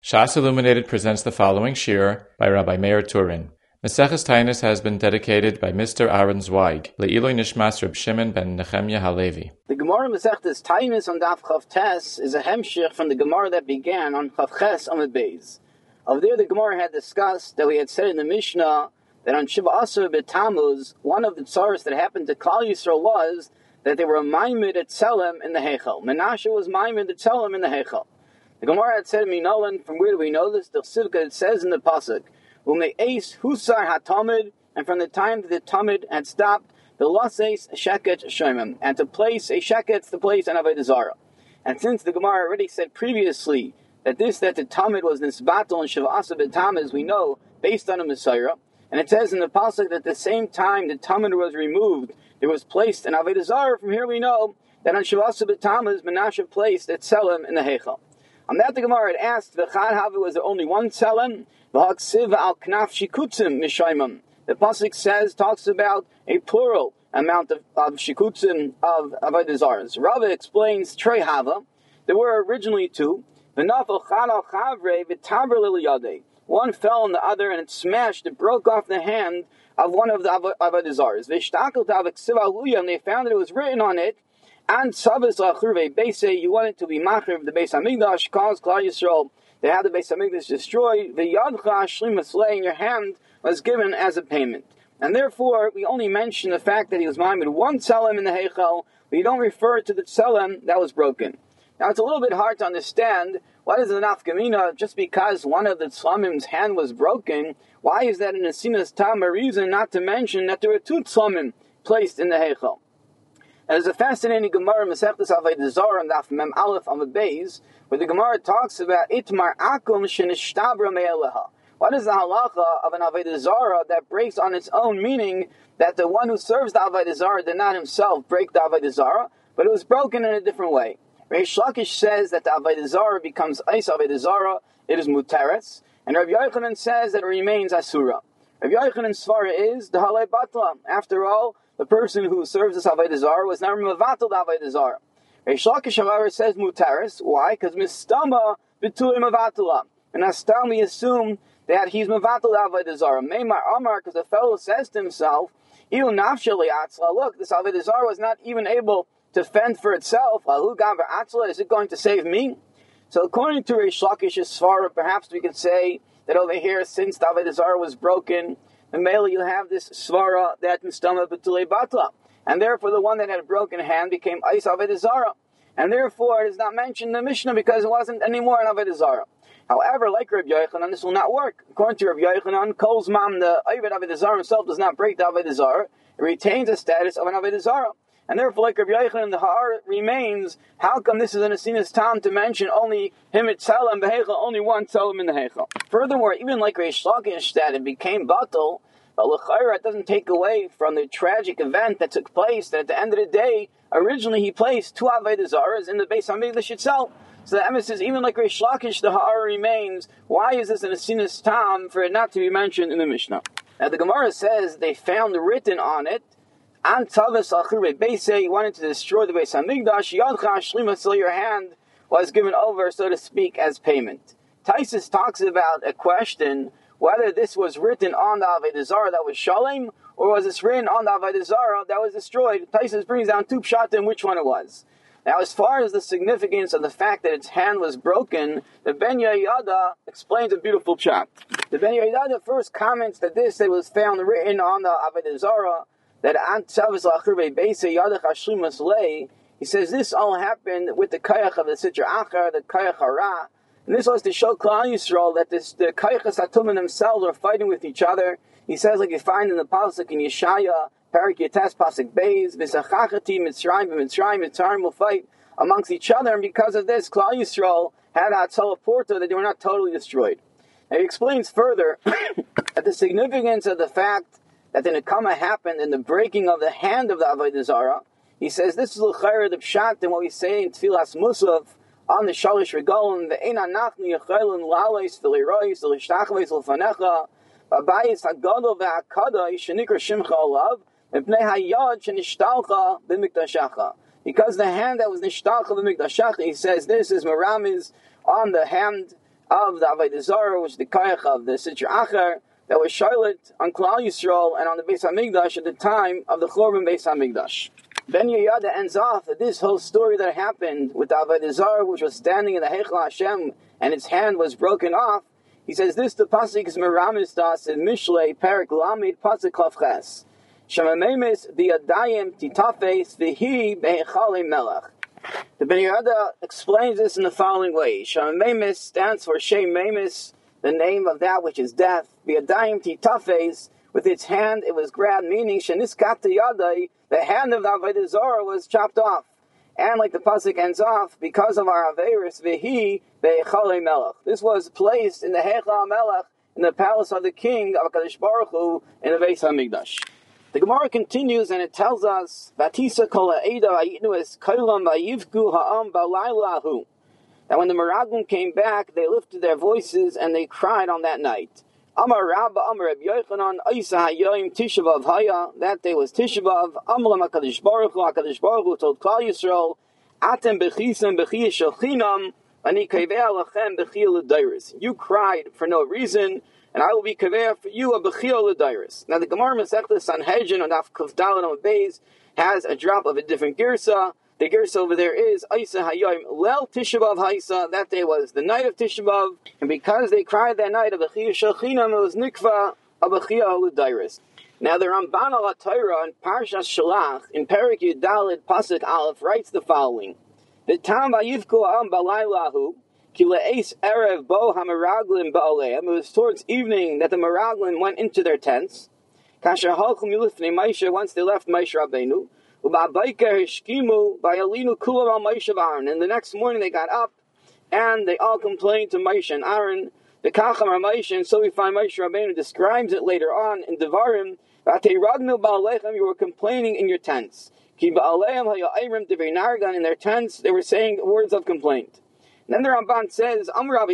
Shas Illuminated presents the following shir by Rabbi Meir Turin. Maseches Tainus has been dedicated by Mr. Aaron Zweig, Le'iloi Nishmas Reb Shimon ben Nechemya Halevi. The Gemara Maseches Tainus on Daf Chav Tes is a hemshich from the Gemara that began on Chav Ches Amud Beis. Over there, the Gemara had discussed that we had said in the Mishnah that on Shiva Asar B'Tammuz, one of the tzaros that happened to Klal Yisrael was that they were maimed at Tzelem in the Heichel. Menashe was maimed at Tzelem in the Heichel. The Gemara had said, Minolan, from where do we know this? The Chsivka, it says in the Pasuk, Ume'es Husar HaTamid, and from the time that the Tamid had stopped, the Lases Sheket Shemim, and to place a Sheket to place an Avodah Zarah. And since the Gemara already said previously that the Tamid was Nisbatel and Shiva Asar B'Tammuz, we know, based on a Messiah, and it says in the Pasuk that at the same time the Tamid was removed, there was placed an Avodah Zarah. From here we know that on Shiva Asar B'Tammuz, Menashe placed at Tzelem in the Heichel. On that the Gemara had asked, V'chad Havi, was there only one Tzelem? V'haksiv al knaf shikutzim mishaymim. The pasuk talks about a plural amount of shikutzim of Avodah Zarahs. Rava explains Trei Hava. There were originally two. V'nafel chad al chavre v'taber liliyadei. One fell on the other and it smashed. It broke off the hand of one of the Avodah Zarahs. V'shtakel ta'aviksiv aluya, and they found that it was written on it. And Savas Lachurve Beise, you wanted to be Machir of the Beis Hamikdash, caused Klal Yisrael to have the Beis Hamikdash destroyed. The Yadcha Shlimas Lei in your hand was given as a payment. And therefore, we only mention the fact that he was maimed one tzelem in the Heichel, but you don't refer to the tzelem that was broken. Now, it's a little bit hard to understand what is the nafkamina. Just because one of the tzlamim's hand was broken, why is that in a sinas tam a reason not to mention that there were two tzlamim placed in the Heichel? And there's a fascinating Gemara, Masechtas Avodah Zarah, and Daf Mem Aleph Amud Beis, where the Gemara talks about Itmar Akum Shenishtabra Me'eleha. What is the halacha of an Avodah Zarah that breaks on its own, meaning that the one who serves the Avodah Zarah did not himself break the Avodah Zarah, but it was broken in a different way. Reish Lakish says that the Avodah Zarah becomes Eis Avodah Zarah, it is Muteres, and Rabbi Yochanan says that it remains Asura. Rabbi Yochanan's svara is the Halei Batla. After all, the person who serves this Avodah Zarah was never mevatel the Avodah Zarah. Reish Lakish, however, says mutaris. Why? Because mistama b'tuli mevatela. And astam we assume that he's mevatel the Avodah Zarah. Meimar Amar, because the fellow says to himself, "Ilu nafsheli atzla." Look, this Avodah Zarah was not even able to fend for itself. Alu gaver atzla. Is it going to save me? So, according to Reish Lakish's svara, perhaps we could say that over here, since the Avodah Zarah was broken, and mainly you have this svara that mistama b'tulei batla, and therefore the one that had a broken hand became Eis Avodah Zarah, and therefore it is not mentioned in the Mishnah because it wasn't anymore an Avodah Zarah. However, like Rabbi Yochanan, this will not work. According to Rabbi Yochanan, Kol's mom, the Avodah Zarah himself does not break the Avodah Zarah; it retains the status of an Avodah Zarah. And therefore, like Rabbi Yochanan, the Ha'ar remains. How come this is an Asinas Tam to mention only him at Tzelem, Behechel, only one Tzelem in the Heichel? Furthermore, even like Reish Lakish, that it became Batal, but L'chaira, it doesn't take away from the tragic event that took place, that at the end of the day, originally he placed two Avodah Zarahs in the Beis Hamikdash itself. So the emphasis, even like Reish Lakish, the Ha'ar remains. Why is this an Asinas Tam for it not to be mentioned in the Mishnah? Now the Gemara says they found written on it, An Tavas Achur Beise, he wanted to destroy the Beis Hamikdash, Yadcha Shlima, so your hand was given over, so to speak, as payment. Taisus talks about a question, whether this was written on the Avodah Zarah that was Shalem, or was this written on the Avodah Zarah that was destroyed. Taisus brings down two pshatim which one it was. Now, as far as the significance of the fact that its hand was broken, the Ben Yehoyada explains a beautiful pshat. The Ben Yehoyada first comments that this that was found written on the Avodah Zarah, that Ant Savas Lachur Beise Yadach Hashlimas Lei, he says this all happened with the Kayach of the Sitra Achar, the Kayach Hara, and this was to show Klal Yisrael that the Kayachas Hatumim themselves are fighting with each other. He says, like you find in the Pasuk in Yeshaya, Parak Yates Pasuk Beis, V'Sachachati Mitzrayim Mitzrayim Mitzrayim will fight amongst each other, and because of this, Klal Yisrael had Hatzalah Porta that they were not totally destroyed. And he explains further that the significance of the fact that the Nekama happened in the breaking of the hand of the Avodah Zarah. He says this is l'chayr the pshat and what we say in Tfilas Musaf on the Shalish Regalim, the Eina Nachni Yechaylim Laleis V'Leirois V'Lishtachveis L'Fanecha V'Abayis HaGadol V'Hakada Yishanikra Shimcha Olav V'Pnei HaYad Shenishtalcha B'Mikdashacha. Because the hand that was Nishtalcha B'Mikdashacha, he says this is Maramiz on the hand of the Avodah Zarah, which is the Kayach of the Sitra Acher, that was Charlotte on Klal Yisrael and on the Beis HaMikdash at the time of the Churban Beis HaMikdash. Ben Yehoyada ends off that this whole story that happened with the Avodah Zarah, which was standing in the Heichal Hashem and its hand was broken off. He says this, the pasuk is Meramis Das in Mishlei Perik Lamid Pasuk Chavches. Shemamemis Biadayim Titafes Vihi Behechalei Melech. The Ben Yehoyada explains this in the following way. Shemamemis stands for Shem Memis, the name of that which is death. Biadayim Titafes, with its hand it was grabbed, meaning Sheniskat Yadai, the hand of the Avodah Zarah was chopped off. And like the pasuk ends off, because of our Averis, Vihi Be'echalei Melech. This was placed in the Heichal Melech, in the palace of the king of HaKadosh Baruch Hu, in the Beis HaMikdash. The Gemara continues and it tells us, Vatisa kol ha'eda vayitnu es kolam vayivku ha'am balaylahu. That when the Meraglim came back, they lifted their voices and they cried on that night. Amar Rabba Amar Reb Yochanan Isa Hayoim Tisha B'Av Haya. That day was Tisha B'Av. Amram HaKadosh Baruch Hu told Klal Yisrael, Atem b'chisem b'chiyah shel chinam, ani kaveh lachem b'chiyah l'dairis. You cried for no reason, and I will be kaveh for you a b'chiyah l'dairis. Now the Gemara Masechta Sanhedrin on Daf Kuf Daled on Beis has a drop of a different girsa. The girsa over there is Isa Hayoim Lel Tisha B'Av Haisa. That day was the night of Tisha B'Av, and because they cried that night of b'chiyah shel chinam, it was nikva a b'chiyah l'dairis. Now the Ramban al Torah in Parshas Shalach in Perik Yudalid Pasuk Aleph writes the following: V'tam vayivku ha'am balaylahu ki le'es erev bo hameraglim ba'aleim. It was towards evening that the Meraglim went into their tents. Kasher halchum yulifnei Moshe, once they left Moshe Rabbeinu. U'ba'bayker hishkimu v'yalinu kulam al Moshe v'Aaron. And the next morning they got up and they all complained to Moshe and Aaron. The Kacham Moshe, and so we find Moshe Rabbeinu describes it later on in Devarim. You were complaining in your tents. In their tents, they were saying words of complaint. And then the Ramban says,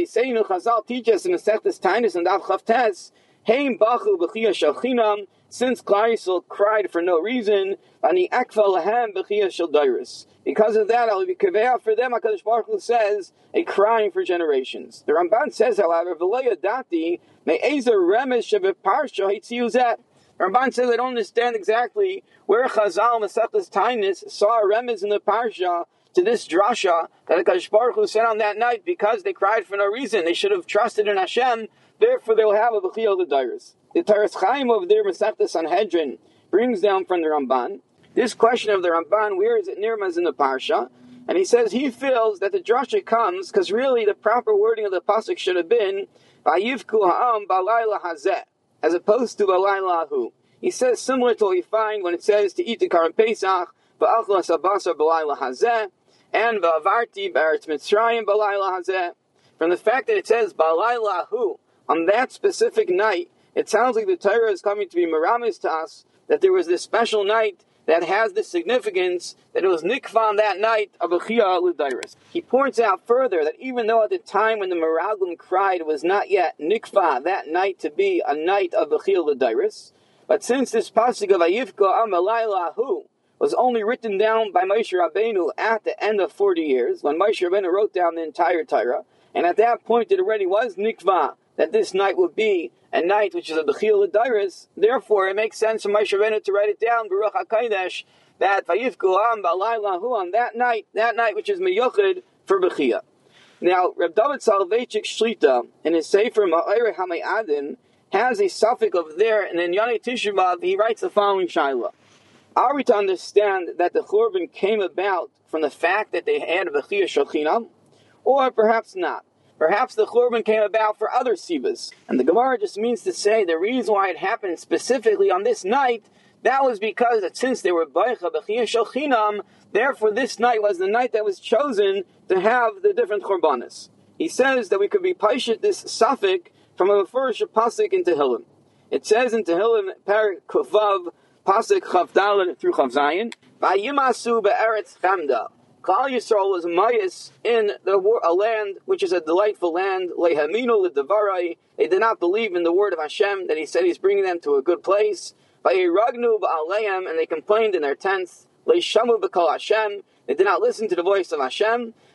Chazal teach us in the Masechtas Tainus and Daf Chavtes, Heim bachu b'chiyah shel chinam, since Klal Yisrael cried for no reason, ani akva lahem b'chiyah shel dairis. Because of that, I will be kaveh for them. HaKadosh Baruch Hu says, a crying for generations. The Ramban says, however, v'lo yadati me'ezer remes shebeparsha hitziu zeh. Ramban says they don't understand exactly where Chazal Masechtas Tainus saw a remez in the parsha to this drasha that HaKadosh Baruch Hu said on that night because they cried for no reason. They should have trusted in Hashem, therefore they will have a b'chiyah l'dairis. The Taras Chaim over there, Masechtas Sanhedrin, brings down from the Ramban this question of the Ramban, where is it nirmaz in the parsha? And he says he feels that the drasha comes because really the proper wording of the pasuk should have been Vayivku ha'am balayla hazeh, as opposed to balaylahu. He says similar to what we find when it says to eat the Karim Pesach, va'achlas abasar balayla hazeh, and va'avarti b'eretz Mitzrayim balayla hazeh. From the fact that it says balaylahu on that specific night, it sounds like the Torah is coming to be meramis to us that there was this special night that has the significance that it was nikva on that night of b'chiyah l'dairis. He points out further that even though at the time when the Meraglim cried it was not yet nikva that night to be a night of b'chiyah l'dairis, but since this pasuk of Vayivka am balaylahu was only written down by Moshe Rabbeinu at the end of 40 years, when Moshe Rabbeinu wrote down the entire Torah, and at that point it already was nikva that this night would be a night which is a b'chiyah l'dairis. Therefore, it makes sense for Moshe Rabbeinu to write it down, Baruch HaKodesh, that Vayivku am balaylahu on that night which is miyuchid for b'chiyah. Now, Reb David Soloveitchik Shlita, in his Sefer Ma'oreh HaMe'adim, has a suffix of there, and in Yanei Tisha B'Av, he writes the following shaila. Are we to understand that the Churban came about from the fact that they had b'chiyah shel chinam, or perhaps not? Perhaps the Churban came about for other sivas. And the Gemara just means to say the reason why it happened specifically on this night, that was because that since they were b'chiyah b'chiyah shel chinam, therefore this night was the night that was chosen to have the different Churbanas. He says that we could be paishit this suffix from a first pasuk in Tehillim. It says in Tehillim, Perik Kuvav, pasuk Chav Daled through Chav Zayin, Vayimasu be'eretz Chamda. Klal Yisrael was mayis in a land which is a delightful land. Lehaminu l'devarai. They did not believe in the word of Hashem that He said He's bringing them to a good place. Vayiragnu ba'aleim, and they complained in their tents. Leishamu b'kol Hashem. They did not listen to the voice of Hashem.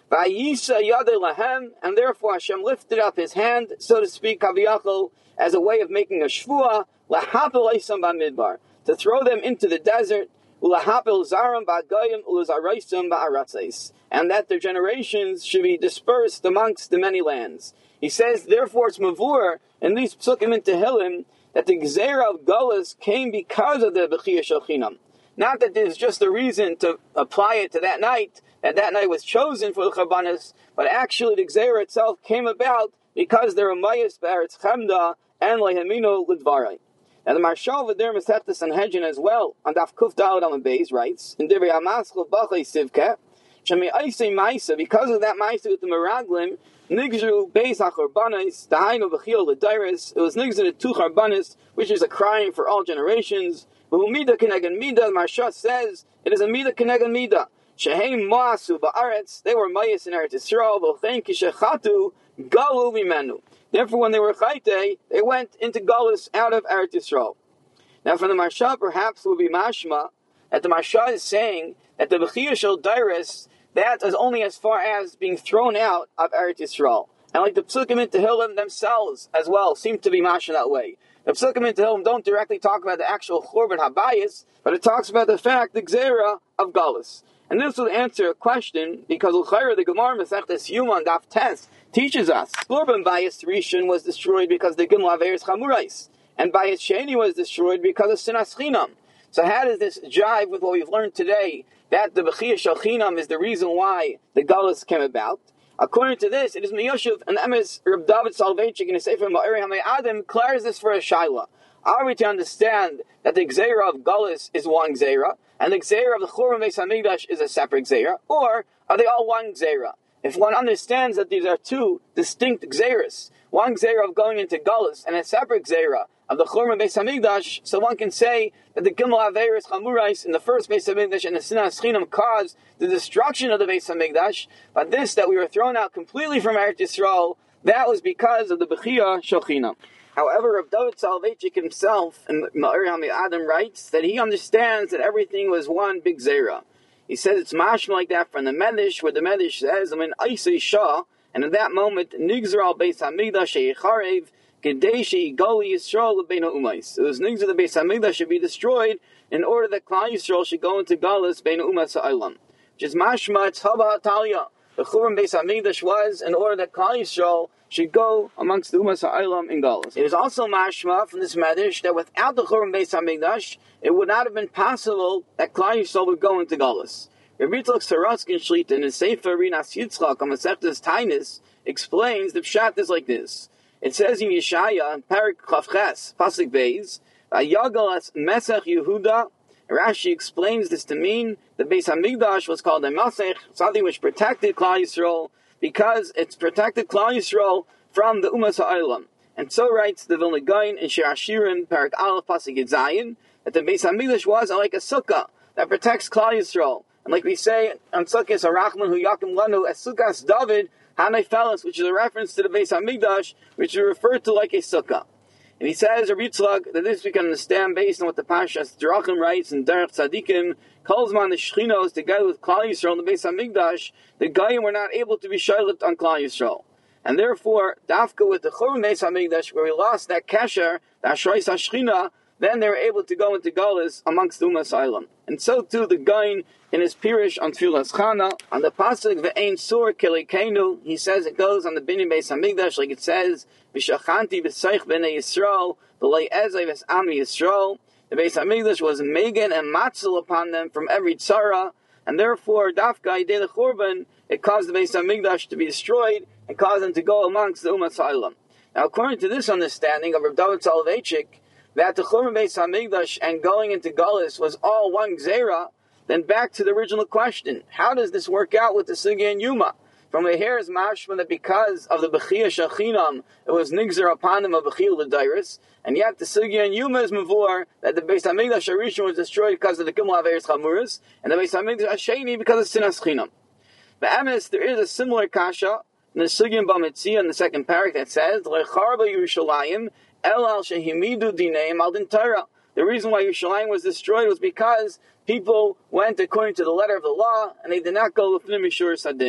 Vayisa yadei lahem, and therefore Hashem lifted up His hand, so to speak, kaviyachol, as a way of making a shvua, lahapel eisam b'midbar, to throw them into the desert, ulahapel zaram ba'goyim ulazaraisam ba'aratzes, and that their generations should be dispersed amongst the many lands. He says, therefore it's mavur, in these psukim in Tehillim, that the Gzeira of Gullus came because of the Bechiyah Shel Chinam. Not that there's just a reason to apply it to that night was chosen for the Chabanis, but actually the Gzeira itself came about because there were Mayas B'Eretz Chemda and Lehemino Lidvarai. Now the Marshal V'der Masechta Sanhedrin as well, on Daf Kuf Daled on the Beis, writes, in Divrei HaMaschil B'Chei Sivke, Shemi Eisei Maisa, because of that Maisa with the Meraglim, Nigzru Beis HaCharbanis, Dahainu B'Chil L'Dairis, it was Nigzru to Charbanis, which is a crime for all generations. V'Umida Keneged Mida, the Marsha says, it is a Mida Keneged Mida. Sheheim Moasu Ba'aretz, they were Mayas in Eretz Yisrael, V'Chein Kishechatu, Galu V'Menu. Therefore, when they were Chayte, they went into Galus out of Eretz Yisrael. Now, from the Marsha, perhaps will be mashma that the Marsha is saying that the Bechiyah Shel Dairis, that is only as far as being thrown out of Eretz Yisrael. And like the Psukim in Tehillim themselves as well seem to be mashma that way. The Psukim in Tehillim don't directly talk about the actual Churban Habayis, but it talks about the fact, the Gzeira of Galus. And this will answer a question, because L'chaira, the Gemara Masechtas Yuma Daf Tes teaches us, Churban Bayis Rishon was destroyed because the Gimel Averis Chamurais, and Bayis Sheni was destroyed because of Sinas Chinam. So how does this jive with what we've learned today, that the Bechiyah Shel Chinam is the reason why the Galus came about? According to this, it is Miyoshev and Emes Reb David Soloveitchik in his Sefer Ma'ari Hamei Adam declares this for a Shaila. Are we to understand that the Gzeira of Galus is one Gzeira, and the Gzeira of the Churban Beis HaMikdash is a separate Gzeira, or are they all one Gzeira? If one understands that these are two distinct Gzeiras, one Gzeira of going into Galus and a separate Gzeira of the Churban Beis HaMikdash, so one can say that the Gimel Averis Chamurais in the first Beis HaMikdash and the Sinas Chinam caused the destruction of the Beis HaMikdash, but this, that we were thrown out completely from Eretz Yisrael, that was because of the Bechiyah Shel Chinam. However, Reb David Soloveitchik himself in Ma'ari Hamei Adam writes that he understands that everything was one big Zera. He says it's mashma like that from the Medish, where the Medish says, Isai Shah, and in that moment, Nigzer al Beis HaMikdash Sheyicharev, Gedei Gali Yisrael L'Beino Umais. It was Nigzer the Beis HaMikdash should be destroyed in order that Klal Yisrael should go into Galus Beino Umas Ha'olam. Which is mashma, it's Haba Hatalia. The Churban Beis HaMikdash was in order that Klal Yisrael should go amongst the Umas Ha'olam in Galus. It is also mashma from this Medish that without the Churban Beis HaMikdash, it would not have been possible that Klal Yisrael would go into Galus. Rabbi Yitzchak Saroskin Shlita in his Sefer Rinas Yitzchak on Masechtas Tainis explains the pshat is like this. It says in Yeshaya, in Parak Chavches, Pasuk Beis, Yagalas Mesech Yehuda. Rashi explains this to mean the Beis HaMikdash was called a Masech, something which protected Klal Yisrael, because it's protected Klal Yisrael from the Umas Ha'olam. And so writes the Vilna Gaon in Shir Hashirim, Parak Aleph, Pasuk Zayin, that the Beis HaMikdash was like a sukkah that protects Klal Yisrael. And like we say on Sukkos Arachman Hu Yakim Lanu as Sukkos David Hanei Felis, which is a reference to the Beis HaMikdash, which is referred to like a sukkah. And he says, Rabbi Yitzchak, that this we can understand based on what the Pashas Drachim writes in Derech Tzadikim, Kolzman the Shchinos together with Klal Yisrael in the Beis HaMikdash, the Goyim were not able to be shaylet on Klal Yisrael. And therefore, Dafka with the Churban Beis HaMikdash, where we lost that Kesher, the Ashrais HaShchina, then they were able to go into Galus amongst the Umas Ha'olam. And so too the Gaon in his Pirish on Tfilas Chana, on the Pasuk Ve'ein Sur Kelekenu, he says it goes on the Binyan Beis HaMikdash like it says, V'shachanti v'seich b'nei Yisrael, v'lei ezei v's'ami Yisrael. The Beis HaMikdash was megan and matzel upon them from every tzara, and therefore Dafka Idei L'Churban, it caused the Beis HaMikdash to be destroyed and caused them to go amongst the Umas Ha'olam. Now according to this understanding of Reb David Soloveitchik, that the Churban Beis HaMikdash and going into Galus was all one Gzeira, then back to the original question, how does this work out with the Sugya and Yuma? From here is mashma that because of the Bechiyah Shel Chinam, it was Nigzer upon them of Bechiyah L'Dairis, and yet the Sugya and Yuma is Mavur, that the Beis HaMikdash Harishon was destroyed because of the Gimel Averis Chamuris, and the Beis HaMikdash Hasheni because of Sinas Chinam. But Emes, there is a similar kasha in the Sugya and Bamitzia in the second parak that says, Lecharba Yerushalayim, El al Shehimidu Dineim al Din Torah. The reason why Yerushalayim was destroyed was because people went according to the letter of the law, and they did not go L'fnim Mishur Sadin.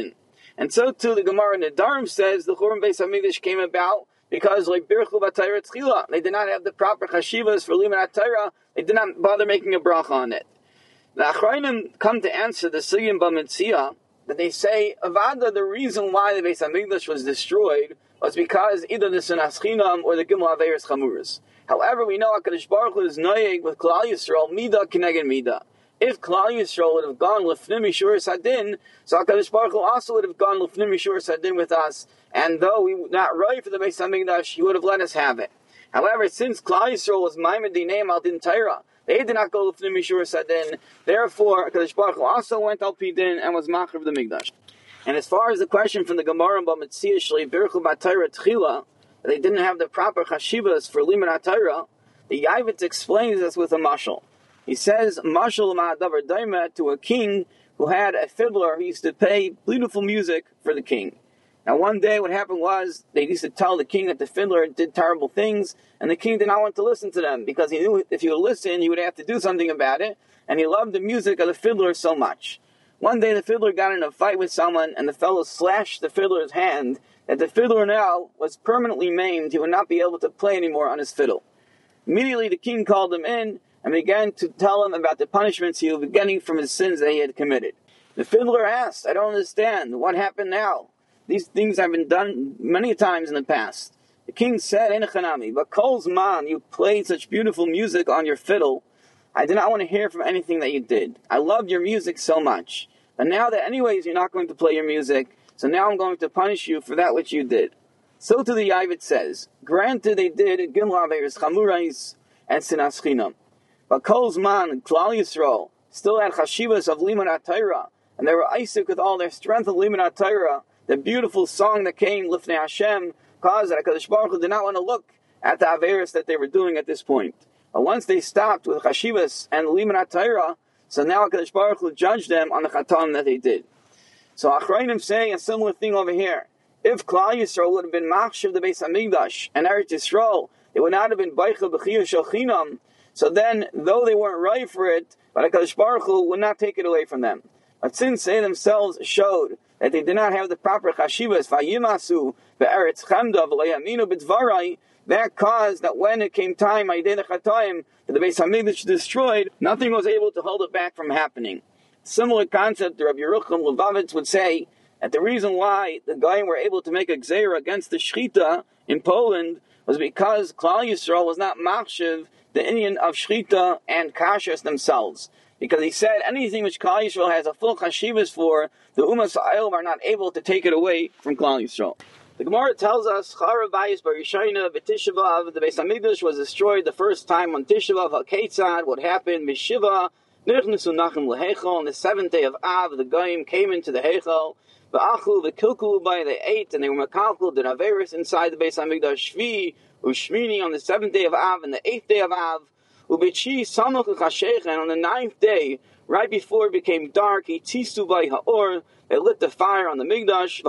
And so too the Gemara in the Nedarim says the Churban Beis Hamikdash came about because like Birchu B'Torah Tchila, they did not have the proper chashivas for Limud Torah. They did not bother making a bracha on it. The Achrayim come to answer the Sugim B'Metzia that they say Avada, the reason why the Beis Hamikdash was destroyed was because either the Sinas Chinam or the Gimel Averis Chamuras. However, we know HaKadosh Baruch Hu is noyeg with Klal Yisrael Mida Kineged Mida. If Klal Yisrael would have gone Lefnim Yishur Sadin, so HaKadosh Baruch Hu also would have gone Lefnim Yishur Sadin with us, and though we were not right for the Beis Hamikdash, he would have let us have it. However, since Klal Yisrael was Maimed Dinei Al Din Torah, they did not go Lefnim Yishur Sadin, therefore HaKadosh Baruch Hu also went Al Pidin and was Machav the Mikdash. And as far as the question from the Gemara in B'Metzia Shlei Birchu B'Torah Tchila, they didn't have the proper chashivas for Limud Torah, the Yavitz explains this with a mashal. He says, mashal ma'adavar daima, to a king who had a fiddler who used to play beautiful music for the king. Now one day what happened was, they used to tell the king that the fiddler did terrible things, and the king did not want to listen to them, because he knew if he would listen, he would have to do something about it, and he loved the music of the fiddler so much. One day the fiddler got in a fight with someone, and the fellow slashed the fiddler's hand, that the fiddler now was permanently maimed. He would not be able to play anymore on his fiddle. Immediately the king called him in and began to tell him about the punishments he would be getting from his sins that he had committed. The fiddler asked, I don't understand, what happened now? These things have been done many times in the past. The king said, Einachanami, but Kol's man, you played such beautiful music on your fiddle. I did not want to hear from anything that you did. I loved your music so much. But now that anyways you're not going to play your music, so now I'm going to punish you for that which you did. So to the Yavit says, granted they did Gimel Averis Chamurais and Sinas Chinam, but Kol Zman, Klal Yisrael, still had chashivas of Limud Torah, and they were Isaac with all their strength of Limud Torah. The beautiful song that came Lifnei Hashem caused that HaKadosh Baruch Hu did not want to look at the Averis that they were doing at this point. But once they stopped with chashivas and Limud Torah, so now HaKadosh Baruch Hu judged them on the Chatam that they did. So Achrayim say a similar thing over here. If Klal Yisrael would have been Machshav the Beis Hamikdash and Eretz Yisrael, it would not have been Beicha B'chiyah Shel Chinam. So then, though they weren't right for it, but HaKadosh Baruch Hu would not take it away from them. But since they themselves showed that they did not have the proper chashivas, Vayimasu Be'eretz Chemda V'Layaminu B'Dvarai, that caused that when it came time, Aydei Chatayim, for the Beis Hamikdash destroyed, nothing was able to hold it back from happening. Similar concept, Rabbi Yerucham Lubavitch would say that the reason why the Goyim were able to make a gzeira against the Shechita in Poland was because Klal Yisrael was not machshiv the Indian of Shechita and Kashrus themselves. Because he said anything which Klal Yisrael has a full chashivas for, the Umas Ha'ayil are not able to take it away from Klal Yisrael. The Gemara tells us, Charav Bayis Bar Yishayna B'Tisha B'Av, the Beis Hamikdash was destroyed the first time on Tisha B'Av HaKetzad. What happened? Mishiva Nichnasu Nachem L'Heichel. On the 7th day of Av, the Goyim came into the Heichel. V'Achu V'Kilkulu by they ate, and they were Mekalkul, did Averis inside the Beis Hamikdash. Shvi Ushmini on the 7th day of Av and the 8th day of Av. U'B'Chi Samach L'Chashech, and on the 9th day, right before it became dark, he tisu by Ha'or, they lit the fire on the Migdash,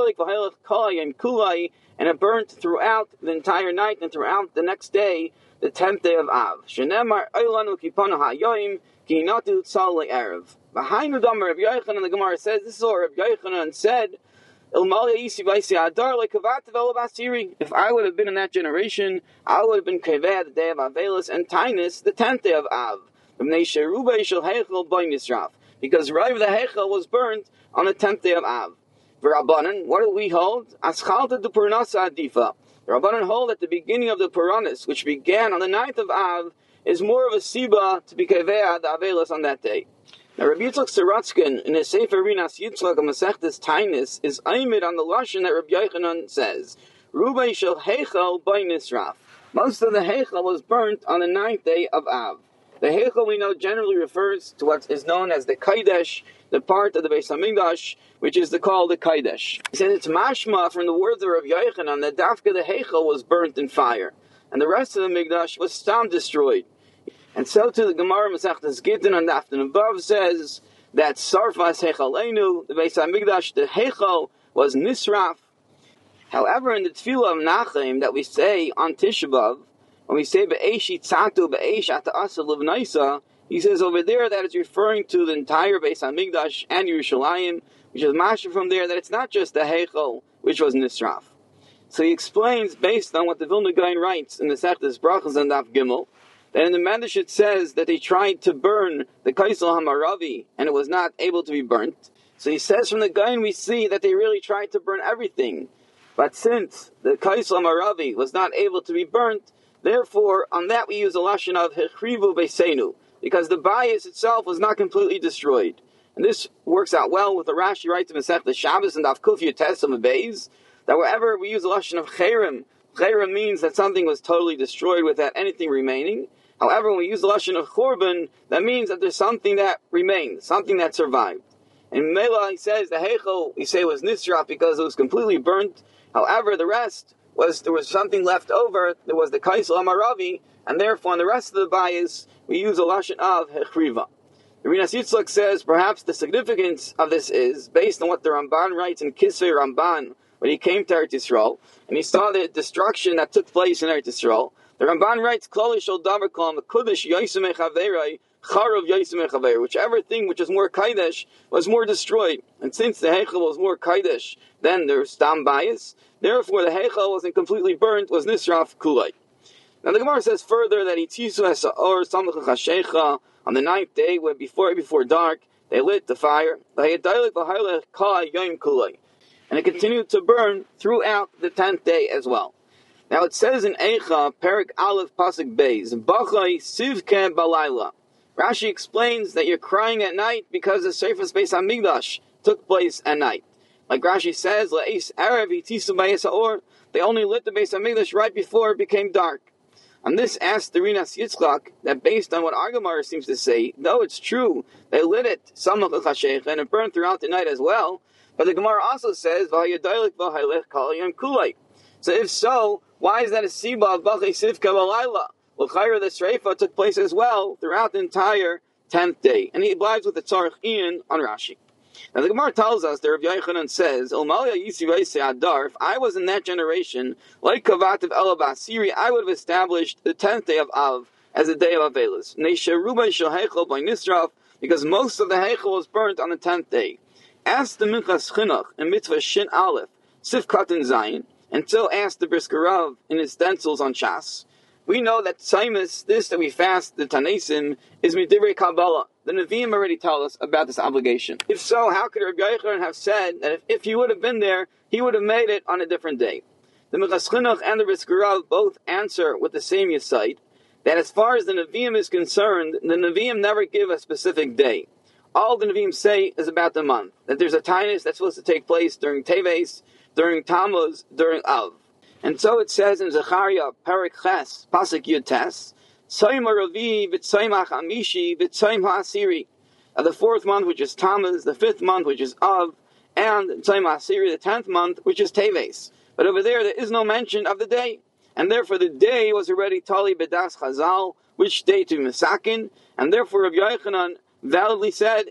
and it burnt throughout the entire night and throughout the next day, the 10th day of Av. Behind the Damar, Rabbi Yochanan, the Gemara says, this is what Rabbi Yochanan said, if I would have been in that generation, I would have been Keveh the day of Avelis and Tainus the 10th day of Av. Because Rav the Heichel was burnt on the 10th day of Av. V'Rabbanan, what do we hold? Aschalta du Purnasa Adifa. The Rabbanan hold that the beginning of the Puranis, which began on the 9th of Av, is more of a Siba to be Keveh the Avelis on that day. Now, Rabbi Yitzchak Saratskin, in his Sefer Rinas Yitzchak and Masechtes Tainus, is aimed on the Lashon that Rabbi Yochanan says, Rubei shel Heichel by Nisraf. Most of the Heichel was burnt on the 9th day of Av. The Heichel we know generally refers to what is known as the Kaidesh, the part of the Beis Hamikdash, which is called the Kaidesh. He says it's mashma from the words of Rabbi Yochanan that Dafka the Heichel was burnt in fire, and the rest of the Mikdash was stam destroyed. And so too the Gemara Masechtas Gittin on Daftan above says that Sarfas Heichaleinu, the Beis Hamikdash, the Heichel was Nisraf. However, in the Tefillah of Nachem that we say on Tisha B'Av, when we say Be'eshi Tzatu Be'esh Ata Asa Livnaisa, he says over there that is referring to the entire Beis Hamikdash and Yerushalayim, which is mashma from there that it's not just the Heichel which was nisraf. So he explains, based on what the Vilna Gaon writes in the Sechtes Brachos and Daf Gimel, that in the Medrash it says that they tried to burn the Kaisel Hamaravi and it was not able to be burnt. So he says from the Gaon we see that they really tried to burn everything. But since the Kaisel Hamaravi was not able to be burnt, therefore on that we use a lashon of Hechrivu Beisenu, because the bias itself was not completely destroyed. And this works out well with the Rashi writes in Masechta Shabbos and Daf Kuf Yutes on the Beis, that wherever we use the lashon of Cherem, Cherem means that something was totally destroyed without anything remaining. However, when we use the lashon of Churban, that means that there's something that remained, something that survived. And Mela, he says, the Heichel, we say, was Nisraf because it was completely burnt. However, the rest there was something left over. There was the Kaisel Amaravi, and therefore, on the rest of the bias, we use a lashon of Hechriva. The Rinas Yitzchak says, perhaps the significance of this is, based on what the Ramban writes in Kisvei Ramban, when he came to Eretz Yisrael, and he saw the destruction that took place in Eretz Yisrael. The Ramban writes, Klali shel davar kol mekudesh yoisem echaverai, charav yoisem echaverai. Whichever thing which is more kaidesh was more destroyed. And since the Heichel was more kaidesh than the Stam Bayis, therefore the Heichel wasn't completely burnt, was Nisraf Kulai. Now the Gemara says further that Itzisu Esa'or Samach Chashecha, on the 9th day, when before dark, they lit the fire. And it continued to burn throughout the 10th day as well. Now it says in Eicha, Perik Aleph Pasuk Beis, Bachai Sivke Balayla. Rashi explains that you're crying at night because the Seifas Beis HaMikdash took place at night. Like Rashi says, La'is Erev Itisu Bayis Ha'or, they only lit the Beis HaMikdash right before it became dark. On this asked the Rinas Yitzchak that based on what Argamar seems to say, though it's true, they lit it, Samach Chashecha, and it burned throughout the night as well, but the Gemara also says, V'hayadaylik v'haylech kal yom kulay. So if so, why is that a siba of Bachei Sivka Balayla? Well, Chayra the Sreifa took place as well throughout the entire 10th day. And he obliges with the Tzarech Ian on Rashi. Now the Gemara tells us that Rabbi Yochanan says, if I was in that generation, like Kavat of Ela Basiri, I would have established the 10th day of Av as the day of Avelis. Because most of the Heichel was burnt on the 10th day. Ask the Minchas Chinuch in Mitzvah Shin Aleph, Sif Katan Zayin, and so asked the Brisker Rav in his stencils on Shas. We know that Tzaimus, this that we fast, the Tanaisim, is Midivrei Kabbalah. The Nevi'im already tell us about this obligation. If so, how could Rabbi Yochanan have said that if he would have been there, he would have made it on a different day? The Minchas Chinuch and the Brisker Rav both answer with the same Yesait, that as far as the Nevi'im is concerned, the Nevi'im never give a specific day. All the Nevi'im say is about the month, that there's a Tainus that's supposed to take place during Teves, during Tammuz, during Av. And so it says in Zechariah, Perik Ches, Pasuk Yud Tes, Tzayim HaRavi, V'tzayim HaChamishi, V'tzayim HaAsiri. The 4th month, which is Tammuz, the 5th month, which is Av, and Tzayim HaAsiri, the 10th month, which is Teves. But over there is no mention of the day. And therefore the day was already Tali B'das Chazal, which day to Misakin, and therefore Rabbi Yochanan validly said,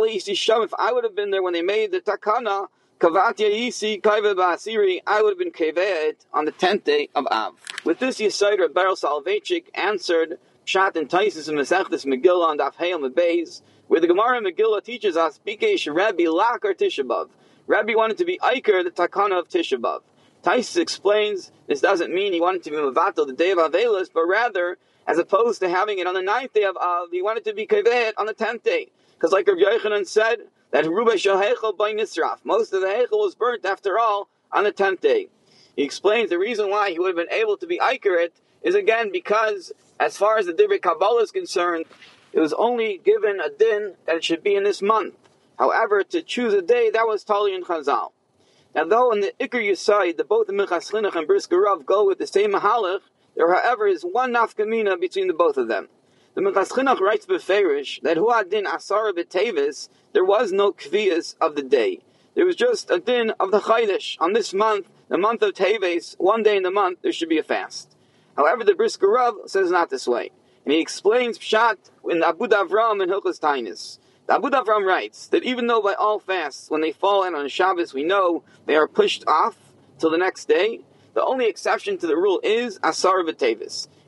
if I would have been there when they made the Takana, Kavatya Yisi Kaiva Ba'asiri, I would have been Keve'et on the 10th day of Av. With this Yisayr, Beryl Soloveitchik answered Pshat and Taisis and Masechtas Megillah on Daf Hayel Mebeis, where the Gemara Megillah teaches us, Bikesh Rabbi Lakar Tishabav. Rabbi wanted to be Iker, the Takana of Tishabav. Taisis explains, this doesn't mean he wanted to be Mavatal the day of Avelis, but rather, as opposed to having it on the 9th day of Av, he wanted to be Keve'et on the 10th day. Because like Rabbi Yochanan said, that Ruba Shel Heichel by Nisraf, most of the Heichel was burnt after all on the 10th day. He explains the reason why he would have been able to be Ikerit is again because, as far as the Divrei Kabbalah is concerned, it was only given a din that it should be in this month. However, to choose a day, that was Tali and Chazal. Now though in the Iker Yisai, the both the Minchas Chinuch and Brisker Rav go with the same Mahalach, there however is one nafkamina between the both of them. The Minchas Chinuch writes beferish that hu adin asara b'tevis, there was no kviyas of the day. There was just a din of the chaydesh. On this month, the month of Teves, one day in the month, there should be a fast. However, the Brisker Rav says not this way. And he explains Pshat in Abu Davram and Hilchos Tainis. The Abu Davram writes that even though by all fasts, when they fall in on Shabbos, we know they are pushed off till the next day, the only exception to the rule is Asar B'Tevis.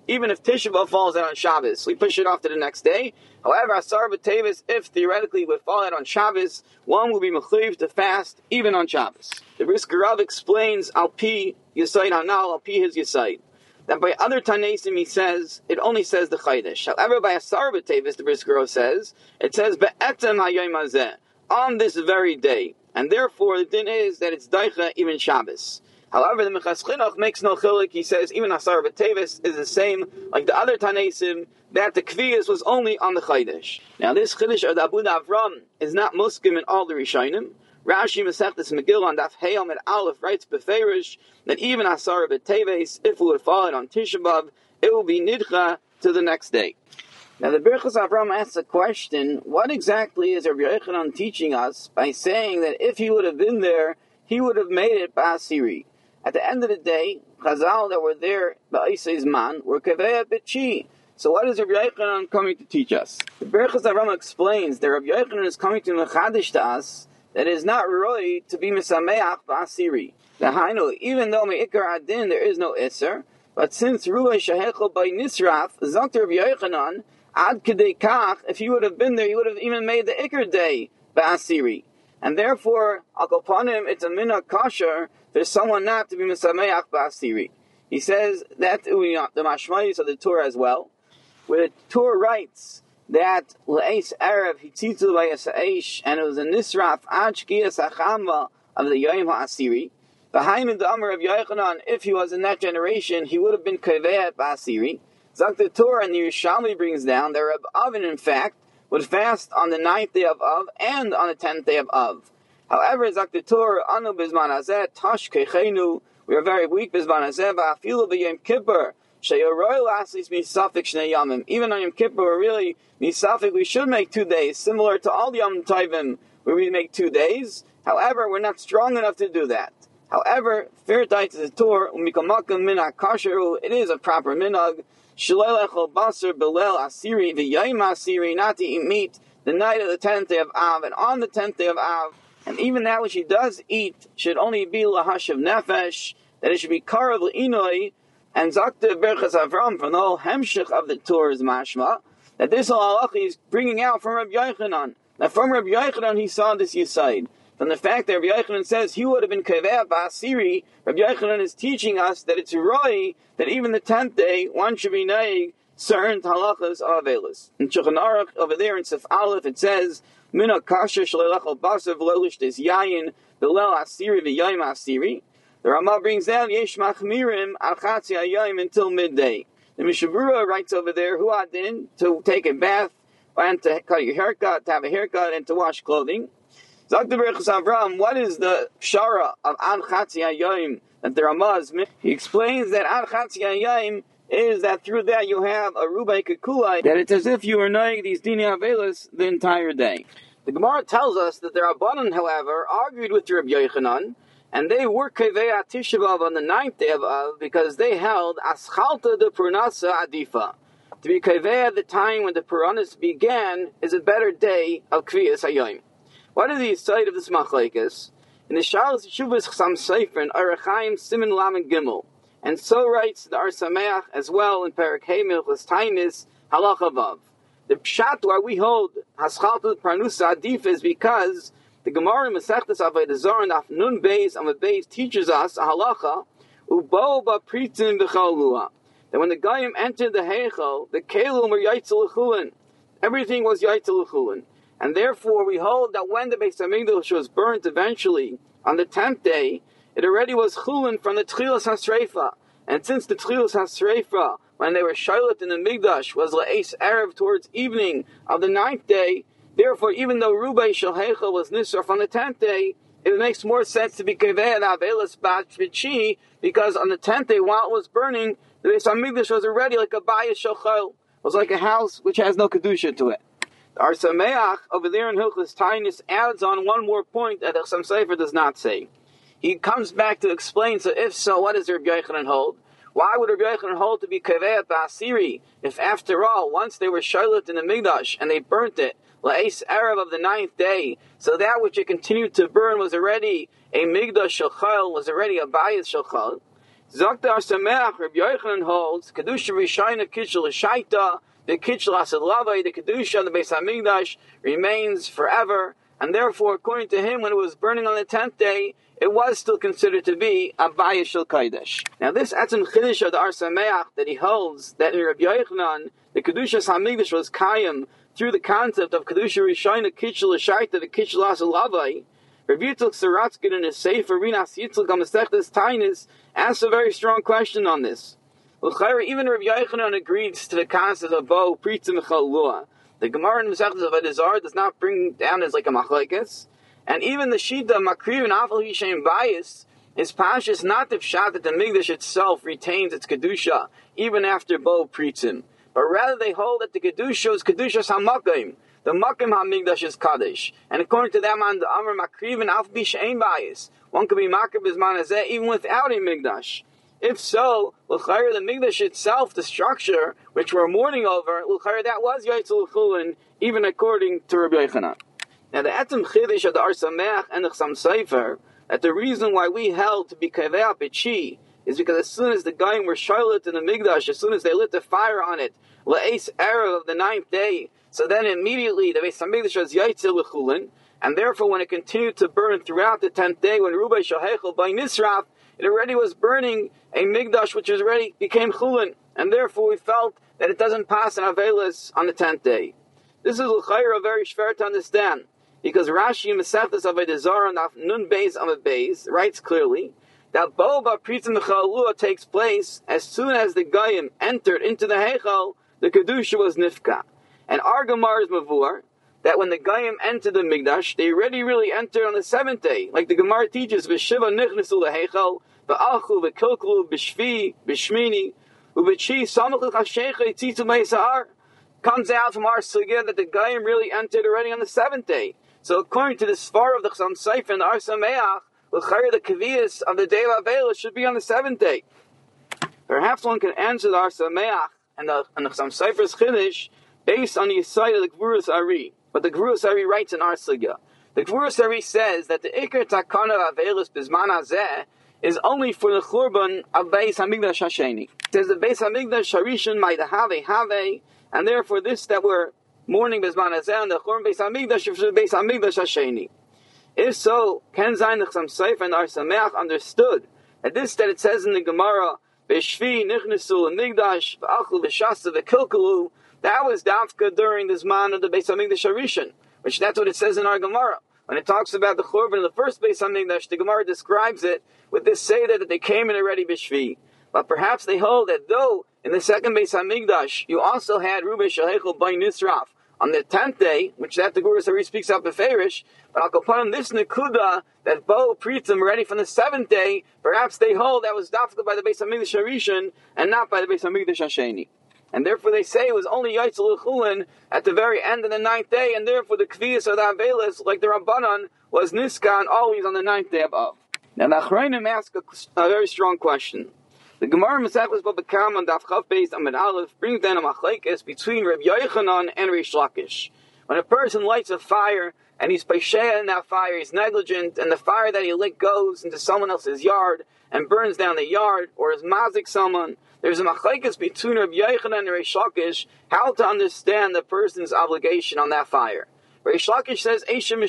even if Tisha B'Av falls out on Shabbos. We push it off to the next day. However, Asar B'Teves, if theoretically it would fall out on Shabbos, one will be mechuyev to fast even on Shabbos. The Brisker Rav explains Al Pi Yesod Hanal, Al Pi his Yesod, that by other Tanaisim he says, it only says the Chaydesh. However, by Asar B'Teves, the Brisker Rav says, it says Be'etem HaYom Hazeh, on this very day. And therefore, the din is that it's Daicha even Shabbos. However, the Mechas Chinuch makes no chilik. He says even Asar B'Teves is the same like the other Tanaisim, that the Kviyas was only on the Chaydesh. Now this Chiddush of the Abu Avram is not muskim in all the Rishonim. Rashi Masechtas Megillah on Daf Heyam at Aleph writes beferish that even Asar B'Teves, if it would fall on Tisha B'Av, it will be Nidcha to the next day. Now the Birchas Avram asks a question, what exactly is Rabbi Yochanan teaching us by saying that if he would have been there, he would have made it Ba'asiri? At the end of the day, Chazal that were there, Ba'isei Zman, were Kaveh B'Chi. So what is Rabbi Yochanan coming to teach us? The Birchas Avram explains that Rabbi Yochanan is coming to Mechadish to us that it is not Roy to be Misameach Ba'asiri. The Hainu, even though Me'ikar Adin there is no Isser, but since Ruah Shehechel by Nisraf, Zakt Rabbi Yochanan, Ad Kedei Kach, if he would have been there, he would have even made the Ikar day Ba'asiri. And therefore, Akopanim, it's a minhag kosher for someone not to be Misameach Ba'asiri. He says that the Mashmayis of the Torah as well, where the Torah writes that L'eis Erev Hitzitzu Vayasaish, and it was a Nisraf Ad Shkiyas HaChamva of the Yom HaAsiri. Behind the Amar of Yochanan, if he was in that generation, he would have been Kaveh Ba'asiri. Zak the Torah and the Yerushalmi brings down that Reb Avin, in fact, would fast on the 9th day of Av and on the 10th day of Av. However, Zak the Torah, Anu Bizman Hazeh, Tash Kechenu, we are very weak, Bizman Hazeh, Ba'afilu B'Yom Kippur, She'yoroi Laslis Misafik Shnei Yamim. Even on Yom Kippur, we're really Misafik, we should make 2 days, similar to all the Yom Tovim, where we make 2 days. However, we're not strong enough to do that. However, Firtai to the Torah, Umikamakam Minhag Kasheru, it is a proper minhag. Shalelechol basar belel asiri v'yayim asiri, not to eat meat the night of the 10th day of Av and on the 10th day of Av, and even that which he does eat should only be lahashav nefesh, that it should be karav l'inoi, and zakta berchas Avram from the whole hemshich of the Torah's mashma, that this halacha is bringing out from Rabbi Yochanan. Now from Rabbi Yochanan he saw this yesod. From the fact that Rabbi Yochanan says he would have been Kaveh Ba'asiri, Rabbi Yochanan is teaching us that it's Roi, that even the 10th day, one should be Naig, certain halachas of Avelis. In Shulchan Aruch, over there in Sif Aleph, it says, Mina Kasha Shalelechel Basav Lelish Des Yayin, Belel Asiri V'Yayim Asiri. The Ramah brings down Yesh Machmirim Al Chatzi Hayayim until midday. The Mishabura writes over there, Hu Adin, to take a bath, and to cut your haircut, to have a haircut, and to wash clothing. Dr. Berchus Avram, what is the shara of Ad Chatzi HaYom that the Ramaz? He explains that Ad Chatzi HaYom is that through that you have a Rubai Kekulai, that it's as if you were knowing these Dini Avelis the entire day. The Gemara tells us that the Rabbanan, however, argued with Rabbi Yochanan, and they were Kaveh Tisha B'Av on the 9th day of Av because they held Aschalta de Purnasa Adifa. To be Kaveh at the time when the Puranas began is a better day of Kviyas HaYom. What is the side of this machlekes? In the Shalos Shuvas Chasam Sefer in Arachaim Siman Lam and Gimel, and so writes the Ar Sameach as well in Perek Hey Milchus Tainis Halacha Vav. The pshat why we hold Haschalta Parnusa Adif is because the Gemara in Masechtas Avodah Zarah Daf Nun Beis Amud Beis teaches us a halacha Ubo Ba Pritzim V'Chalua, that when the Goyim entered the Heichal, the Kelum were Yaitzel L'Chulin. Everything was Yaitzel L'Chulin. And therefore we hold that when the Beis HaMikdash was burnt eventually on the 10th day, it already was chulin from the Tchilas HaSreifa. And since the Tchilas HaSreifa, when they were shaylat in the Mikdash, was L'eis Erev towards evening of the 9th day, therefore even though Rubai Shel Heichel was Nisraf on the 10th day, it makes more sense to be Kaveh Avelis Bat Shvichi, because on the 10th day while it was burning, the Beis HaMikdash was already like a Bayis Shel Chol. It was like a house which has no Kedusha to it. Our Sameach over there in Hilchos Tainis adds on one more point that the Chasam Sofer does not say. He comes back to explain, so if so, what does Rabbi Yochanan hold? Why would Rabbi Yochanan hold to be Kaveh Ba'asiri if after all, once they were shaylat in the Mikdash and they burnt it, L'eis Erev of the 9th day, so that which it continued to burn was already a Mikdash Shel Chol, was already a Bayis Shel Chol? Zakta Arsameach, Rabbi Yochanan holds, Kedusha Rishayna Kitchel Shaita, the Kitchel Asad Lavai, the Kedusha, the Beis HaMikdash, remains forever, and therefore, according to him, when it was burning on the 10th day, it was still considered to be a Bayis Shel Kodesh. Now this Atzim Chiddush of the Ar Sameach that he holds, that in Rabbi Yochanan, the Kedusha HaMikdash was Kayim through the concept of Kedusha Rishayna Kitchel Shaita, the Kitchel Asad Lavai. Rabbi Yitzchak Saratskin in his Sefer Rinas Yitzchak HaMasechtas Tainis asks a very strong question on this. Even Rabbi Yochanan agrees to the concept of Bo Pritzim Chalua. The Gemara in Masechtas of Adizar does not bring down as like a machlekes, and even the Shita Makriv and Afal Hishem Bias is pashas not the pshat that the Migdash itself retains its kedusha even after Bo Pritzim, but rather they hold that the kedusha is kedushas hamakim. The Makim HaMikdash is Kaddish. And according to them, on the Amr Makriv and Alf Bishain Bias, one could be Makriv Bisman Hazeh even without a Mikdash. If so, L'chayr, the Mikdash itself, the structure, which we're mourning over, L'chayr, that was Yaitzel Chulin, even according to Rabbi Yochanan. Now, the Etzem Chiddush of the Ar Sameach and the Chassam Sofer, that the reason why we held to be Kaveh Pichi is because as soon as the Goyim were Charlotte in the Mikdash, as soon as they lit the fire on it, L'Eis Erev of the 9th day, so then immediately the Beis HaMikdash was Yaitzel Chulin, and therefore when it continued to burn throughout the 10th day, when Rubai Shahechel by Nisraf, it already was burning a Mikdash which was already became Chulin, and therefore we felt that it doesn't pass an Avelis on the 10th day. This is L'chayra very schwer to understand, because Rashi in Masechtas Avodah Zarah on Nun Beis Amud Beis writes clearly that Bo Pritzim Chalua takes place as soon as the Goyim entered into the Heichal, the Kedusha was Nifka. And our Gemara is Mavur, that when the Goyim entered the Mikdash, they already really entered on the 7th day. Like the Gemara teaches, V'shiva nichnesu leheichal, v'alchu v'kilklu b'shvi, b'shmini, v'b'chi samach l'chashecha yitzitu me'isahar. Comes out from our sugya that the Goyim really entered already on the 7th day. So according to the Sfar of the Chassam Sofer and the Ar Sameach, the Kaviyas of the day of Avelis should be on the 7th day. Perhaps one can answer the Ar Sameach and the Chassam Sofer's Chiddush based on the side of the Gvuras Ari. But the Gvuras Ari writes in our sugya. The Gvuras Ari says that the Iker Takana of Avelis Bizman Hazeh is only for the Churban of Beis HaMikdash Hasheni. It says the Beis HaMikdash Harishan might have, and therefore this that we're mourning Bizman Hazeh and the Churban Beis HaMikdash is for the Beis HaMikdash Hasheni. If so, Ken Zayin the Chassam Sofer and Ar Sameach understood that this that it says in the Gemara, Beshvi Nichnesu Migdash V'achlu V'shasa V'kilkalu, that was dafka during the Zman of the Beis HaMikdash Harishan, which that's what it says in our Gemara. When it talks about the Churban of the first Beis HaMikdash, the Gemara describes it with this Seder that they came in already B'shvi. But perhaps they hold that though in the second Beis HaMikdash you also had Rubai Shahechel by Nisraf on the 10th day, which that the Gvuras Ari speaks out Beferish, but I'll go put on this Nekuda that Bo Pritzim already from the 7th day, perhaps they hold that was dafka by the Beis HaMikdash Harishan and not by the Beis HaMikdash Hasheni. And therefore they say it was only Yaitzel Chulin at the very end of the 9th day, and therefore the Kviyas or the Avelis, like the Rabbanan, was Niskan always on the 9th day above. Now the Achrayim ask a very strong question. The Gemara Masechtas Baba Kama on Daf Chav Beis Amud Aleph brings down a machlekes between Rabbi Yochanan and Reish Lakish. When a person lights a fire and he's paisheh in that fire, he's negligent, and the fire that he lit goes into someone else's yard and burns down the yard, or is mazik someone, there's a machlekes between Rabbi Yochanan and Reish Lakish how to understand the person's obligation on that fire. Reish Lakish says,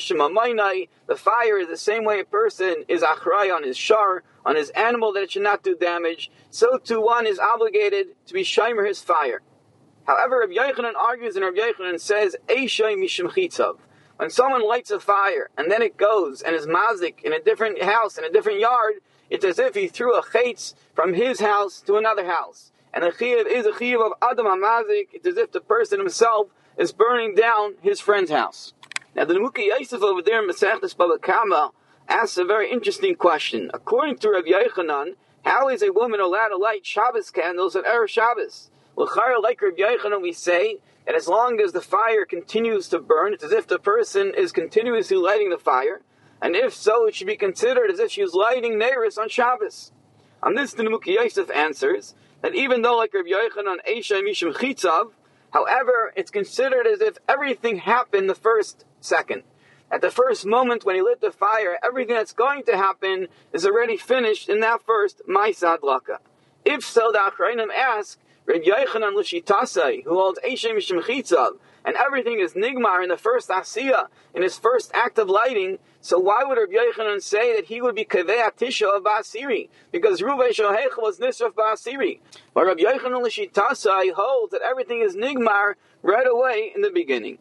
the fire is the same way a person is achray on his shar, on his animal, that it should not do damage, so too one is obligated to be shomer his fire. However, Rabbi Yochanan argues, and Rabbi Yochanan says, Eishay mishum chitzav. When someone lights a fire, and then it goes and is mazik in a different house, in a different yard, it's as if he threw a chetz from his house to another house. And the chiyuv is a chiyuv of Adam HaMazik. It's as if the person himself is burning down his friend's house. Now the Nemuki Yosef over there in Masechtas Baba Kama asks a very interesting question. According to Rabbi Yochanan, how is a woman allowed to light Shabbos candles at Erev Shabbos? L'chayr, like Rabbi Yochanan, we say that as long as the fire continues to burn, it's as if the person is continuously lighting the fire, and if so, it should be considered as if she was lighting Neiris on Shabbos. On this, the Nemuki Yosef answers that even though, like Rabbi Yochanan, Eishay Mishum Chitzav, however, it's considered as if everything happened the first second. At the first moment when he lit the fire, everything that's going to happen is already finished in that first Ma'aseh Hadlaka. If so, the Achrayim ask, Reb Yochanan L'Shitasai, who holds Eishem Mishum Chitzav, and everything is Nigmar in the first Asiyah, in his first act of lighting, so why would Reb Yochanan say that he would be Kaveh Atisha of Ba'asiri? Because Ruvei Shohecha was Nisraf Ba'asiri. But Reb Yochanan L'Shitasai holds that everything is Nigmar right away in the beginning.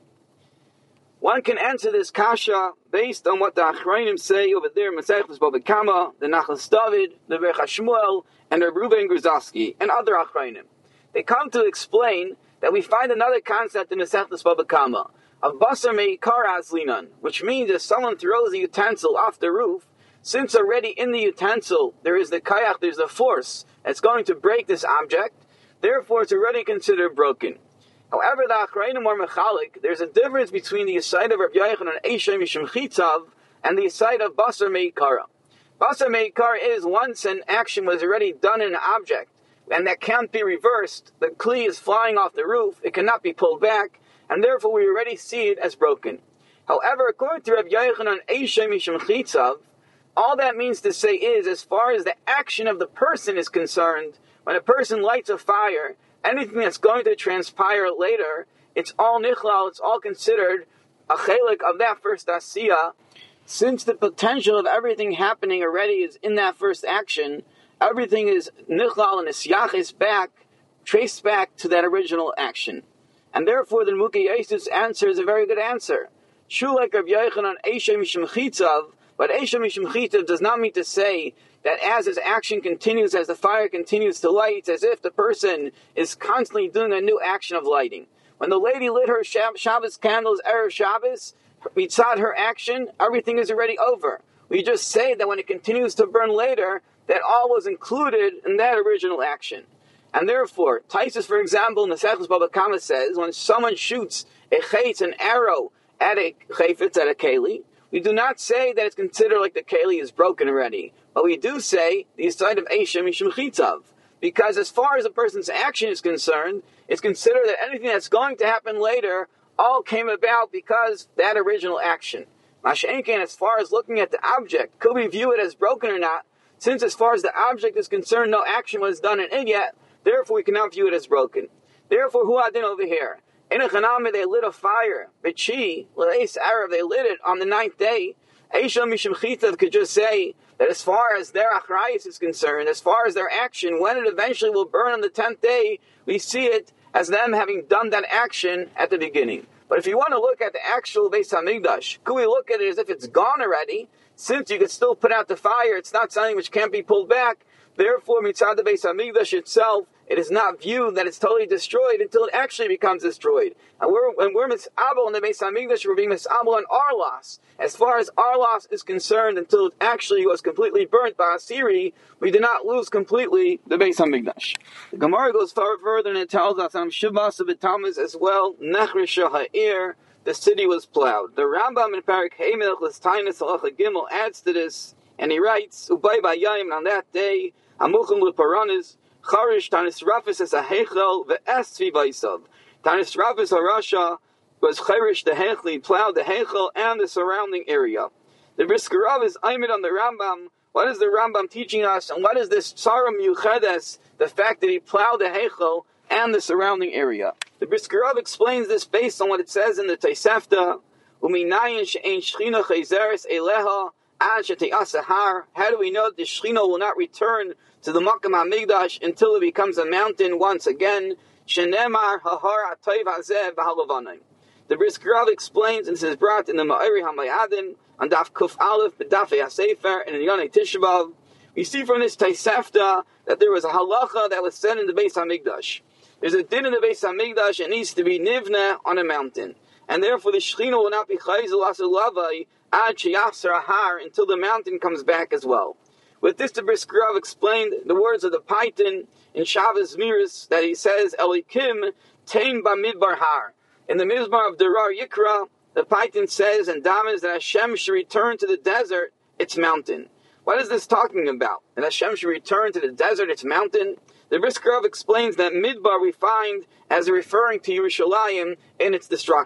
One can answer this kasha based on what the Achrayim say over there in Maseches Bava Kama, the Nachlas David, the Berach HaShmuel, and the Reuven Gruzovsky, and other Achrayim. They come to explain that we find another concept in Maseches Bava Kama of Basar Meikar Azlinan, which means if someone throws a utensil off the roof, since already in the utensil there is the kayach, there's a force that's going to break this object, therefore it's already considered broken. However, the Achrayim are mechalik. There's a difference between the Yisayid of Reb Yochanan Eishem Mishum Chitzav and the Yisayid of Basar Meikara. Basar Meikara is once an action was already done in an object, and that can't be reversed. The kli is flying off the roof; it cannot be pulled back, and therefore we already see it as broken. However, according to Reb Yochanan Eishem Mishum Chitzav, all that means to say is, as far as the action of the person is concerned, when a person lights a fire, anything that's going to transpire later, it's all nichlal, it's all considered a chelik of that first asiyah. Since the potential of everything happening already is in that first action, everything is nichlal and is back, traced back to that original action. And therefore the Mukhi Yesuf's answer is a very good answer. True, like Rav Yochanan Eishem Mishum Chitzav, but Eishem Mishum Chitzav does not mean to say that as his action continues, as the fire continues to light, it's as if the person is constantly doing a new action of lighting. When the lady lit her Shabbos candles, Erev Shabbos, mitzad her action, everything is already over. We just say that when it continues to burn later, that all was included in that original action. And therefore, Taisus, for example, in the Maseches Bava Kama says, when someone shoots a chayitz, an arrow, at a chayfetz, at a keli, we do not say that it's considered like the keli is broken already, but we do say the side of Eishem Mishum Chitzav, because as far as a person's action is concerned, it's considered that anything that's going to happen later all came about because that original action. Masha'enken, as far as looking at the object, could we view it as broken or not? Since as far as the object is concerned, no action was done in it yet, therefore we cannot view it as broken. Therefore, hu adin over here? In a chaname, they lit a fire. B'chi, l'eis Arab, they lit it on the 9th day. Eishem Mishum Chitzav could just say that as far as their achrayus is concerned, as far as their action, when it eventually will burn on the 10th day, we see it as them having done that action at the beginning. But if you want to look at the actual Beis HaMikdash, could we look at it as if it's gone already? Since you could still put out the fire, it's not something which can't be pulled back. Therefore, mitzad the Beis HaMikdash itself, it is not viewed that it's totally destroyed until it actually becomes destroyed. And when we're mis'abel in the Beis HaMikdash, we're being mis'abel on our loss. As far as our loss is concerned, until it actually was completely burnt by Asiri, we did not lose completely the Beis HaMikdash. The Gemara goes far further and it tells us on Shivas B'Tammuz as well, Nechrisha Ha'ir, the city was plowed. The Rambam in Parak Heimel L'Tainus Halacha Gimel adds to this, and he writes, Ubay B'Yayim, on that day, Hamuchim L'Paranis, Charish Tanis Rafis as a Heichel ve'Esvi Vaisav. Tanis Rafis HaRasha was Charish the Heichel, he plowed the Heichel and the surrounding area. The Brisker Rav is aimed on the Rambam. What is the Rambam teaching us, and what is this Tzaram Yuchedes, the fact that he plowed the Heichel and the surrounding area? The Brisker Rav explains this based on what it says in the Tosefta, Uminayin she'ein Shechina Chayzeres Eleha ad she'te'asahar. How do we know that the Shechina will not return to the Makam HaMikdash until it becomes a mountain once again? Shenemar hahar atayv hazeh v'halavanim. The Brisker Rav explains, and this is brought in the Ma'ari HaMayadim on Daf Kuf Aleph B'Dafei HaSefer and in Yonei Tisha B'Av. We see from this Tosefta that there was a halacha that was said in the Beis HaMikdash. There's a din in the Beis HaMikdash, it needs to be nivna on a mountain, and therefore the Shechina will not be chayzel asur lavai ad sheyachzer ahar until the mountain comes back as well. With this, the Brisker Rav explained the words of the Paitin in Shabbos Miras that he says, Elikim tein b'midbar har. In the Mizmar of Derar Yikra, the Paitin says and damas that Hashem should return to the desert, its mountain. What is this talking about? That Hashem should return to the desert, its mountain? The Brisker Rav explains that Midbar we find as referring to Yerushalayim in its destruction.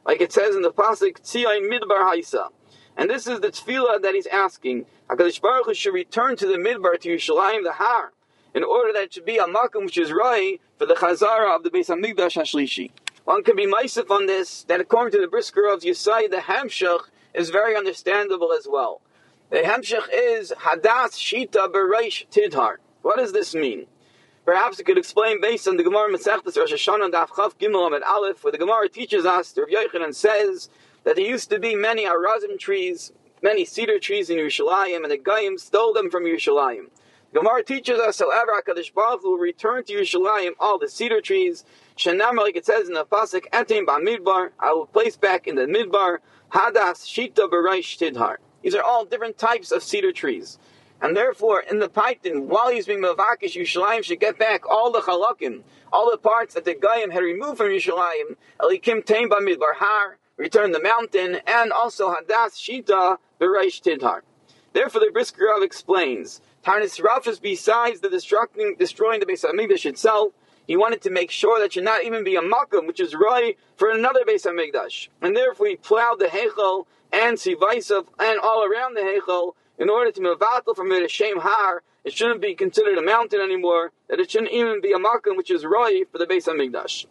like it says in the pasuk Tzion Midbar Haisa. And this is the tefillah that he's asking. HaKadosh Baruch Hu should return to the Midbar, to Yerushalayim, the Har, in order that it should be a makom which is right for the Chazara of the Beis HaMikdash HaShlishi. One can be meisif on this, that according to the Brisker of Yisai, the Hamshach is very understandable as well. The Hamshach is Hadas Shita Bereish Tidhar. What does this mean? Perhaps it could explain based on the Gemara Masechtas Rosh Hashanah Daf Chaf Gimel Amud Aleph, where the Gemara teaches us, the Rav Yochanan says, that there used to be many arazim trees, many cedar trees in Yerushalayim, and the Goyim stole them from Yerushalayim. Gemara teaches us, however, HaKadosh Baruch Hu will return to Yerushalayim all the cedar trees. Shenamar, like it says in the pasuk, Etim B'Midbar, I will place back in the Midbar, Hadas Shita Bereish Tidhar. These are all different types of cedar trees. And therefore, in the Paitin, while he's being Mavakish, Yerushalayim should get back all the Chalakim, all the parts that the Goyim had removed from Yerushalayim, Elikim Teim B'Midbar Har, return the mountain, and also Hadas Shita Bereish Tidhar. Therefore, the Brisker Rav explains, Tarnis Rafis, besides the destroying the Beis HaMikdash itself, he wanted to make sure that should not even be a makom, which is right for another Beis HaMikdash. And therefore, he plowed the Heichel and Sivaisav and all around the Heichel in order to mevatel from it a Shem Har. It shouldn't be considered a mountain anymore, that it shouldn't even be a makom, which is right for the Beis HaMikdash.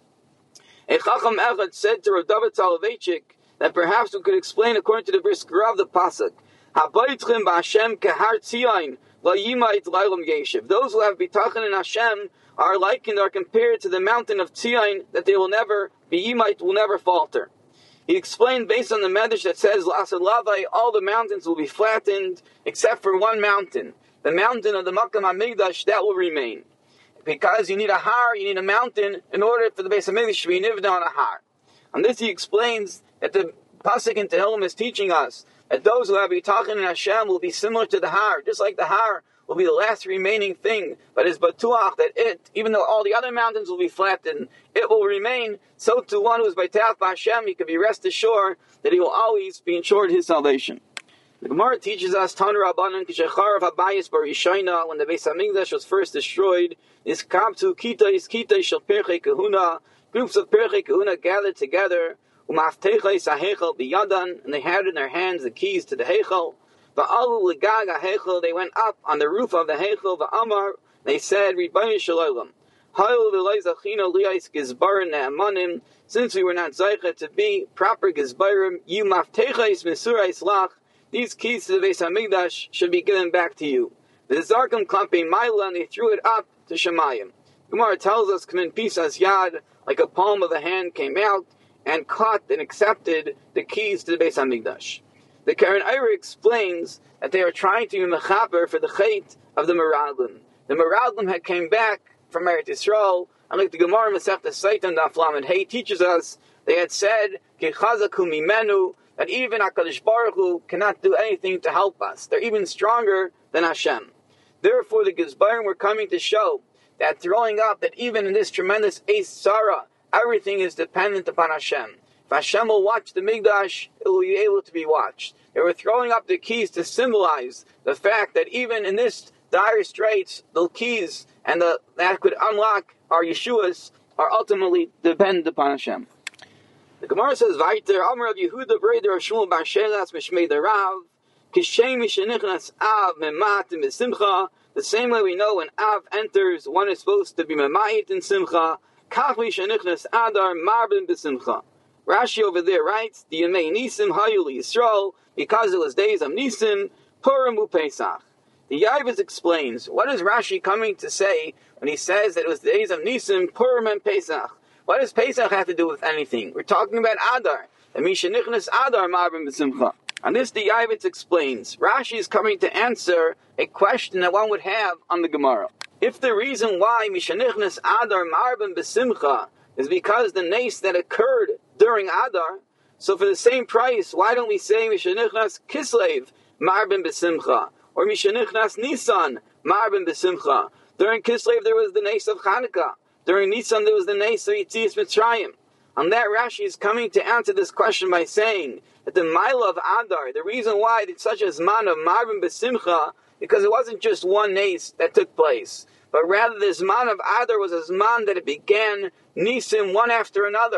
A Chacham Echad said to Rav David Soloveitchik that perhaps we could explain according to the Brisker Rav the pasuk, Habayitchem b'Hashem kehar Tzion lo yimayit l'olam yeshiv. Those who have bitachon in Hashem are likened, are compared to the mountain of Tzion, that they will never be yimayit, will never falter. He explained based on the medrash that says L'asad Lavai, all the mountains will be flattened except for one mountain, the mountain of the Makam HaMikdash, that will remain. Because you need a har, you need a mountain, in order for the Beis HaMikdash to be nivda on a har. On this he explains that the pasuk in Tehillim is teaching us that those who have bitachon in Hashem will be similar to the har, just like the har will be the last remaining thing, but is batuach that it, even though all the other mountains will be flattened, it will remain. So to one who is b'tach b'Hashem, he can be rest assured that he will always be ensured his salvation. The Gemara teaches us, Tanu Rabbanan, Kishacharav Habayis Bar Yishayna, when the Beis HaMikdash was first destroyed, is Kabtu Kita Shel Perchei Kahuna, groups of Perchei Kahuna gathered together, Umaftechei Sahechel Biyadan, and they had in their hands the keys to the Heichel. Va'alu Legag HaHeichel, they went up on the roof of the Heichel, Va'amar, they said, Ribono Shel Olam, Hayol V'loi Zachino Liais Gizbarim Ne'amanim, since we were not Zaycha to be proper Gizbarim, you Maftecheis Mesurais Lach, these keys to the Beis HaMikdash should be given back to you. The Zarkum Klampei Maila, and they threw it up to Shemayim. Gemara tells us, K'min Pisas Yad, like a palm of the hand came out and caught and accepted the keys to the Beis HaMikdash. The Karen Eira explains that they are trying to be mechaber for the chait of the Meraglim. The Meraglim had came back from Eretz Yisrael, and like the Gemara Masechtas Seitan Daf Lamed Hey teaches us, they had said, Ki chazaku mimenu, that even HaKadosh Baruch Hu cannot do anything to help us. They're even stronger than Hashem. Therefore, the Gizbarim were coming to show that throwing up, that even in this tremendous Eis Sarah, everything is dependent upon Hashem. If Hashem will watch the Mikdash, it will be able to be watched. They were throwing up the keys to symbolize the fact that even in this dire straits, the keys and that could unlock our Yeshuas are ultimately dependent upon Hashem. The Gemara says, "Vayter Amar of Yehuda Breder of Shmuel Bar Shelas Mishmei the Rav, Kishem Mishenichnas Av Memat and Besimcha." The same way we know when Av enters, one is supposed to be Memayit in Simcha. Kach Mishenichnas Adar Marbin Besimcha. Rashi over there writes, "The Yemei Nisim Hayul Yisrael, because it was days of Nisim, Purim uPesach." The Yavuz explains, what is Rashi coming to say when he says that it was the days of Nisim, Purim, and Pesach? What does Pesach have to do with anything? We're talking about Adar. The Mishenichnas Adar Marbin B'Simcha. On this, the Yavuz explains, Rashi is coming to answer a question that one would have on the Gemara. If the reason why Mishenichnas Adar Marbin B'Simcha is because the nace that occurred during Adar, so for the same price, why don't we say Mishenichnas Kislev Marbin B'Simcha? Or Mishenichnas Nisan Marbin B'Simcha? During Kislev there was the nace of Chanukah. During Nisan there was the nace of Yetzias Mitzrayim. On that, Rashi is coming to answer this question by saying that the Maila of Adar, the reason why it's such a Zman of Marbin B'Simcha, because it wasn't just one nace that took place, but rather the Zman of Adar was a Zman that it began Nisim one after another.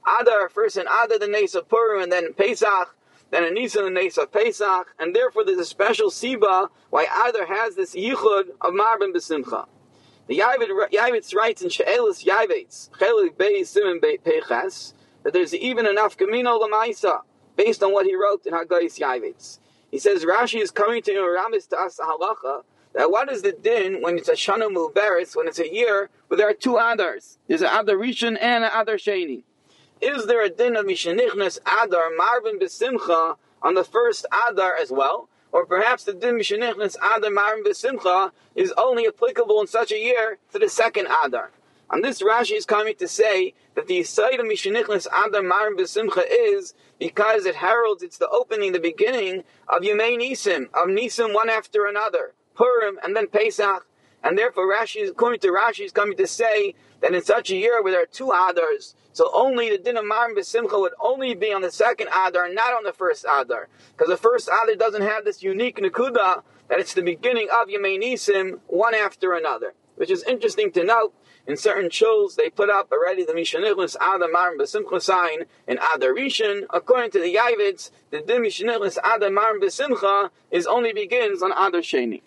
Adar, first in Adar, the Nes of Purim, and then in Pesach, then in Nisan, the Nes of Pesach, and therefore there's a special Siba why Adar has this Yichud of Marben B'Simcha. The Yavitz writes in She'elis Yavitz, Chelik Beis Simen Peches, that there's even enough Kamino Lamaisa, based on what he wrote in Hagayis Yavitz. He says Rashi is coming to Ramis to us halacha that what is the din when it's a Shana Mubaris, when it's a year where there are two Adars? There's an Adar Rishon and an Adar Sheni. Is there a din of Mishanichnas Adar Marvin B'Simcha on the first Adar as well? Or perhaps the din Mishanichnas Adar Marvin B'Simcha is only applicable in such a year to the second Adar? On this, Rashi is coming to say that the side of Mishanichnas Adar Marvin B'Simcha is because it heralds, it's the opening, the beginning of Yemei Nisim, of Nisim one after another, Purim and then Pesach, and therefore Rashi, according to Rashi, is coming to say that in such a year where there are two Adars, so only the din of Marvin B'Simcha would only be on the second Adar, not on the first Adar, because the first Adar doesn't have this unique Nakuda that it's the beginning of Yemei Nisim one after another, which is interesting to note. In certain shuls, they put up already the Mishanichnas Adar Marvin B'Simcha sign in Adar Rishon. According to the Yavitz, the din Mishanichnas Adar Marvin B'Simcha only begins on Adar Sheni.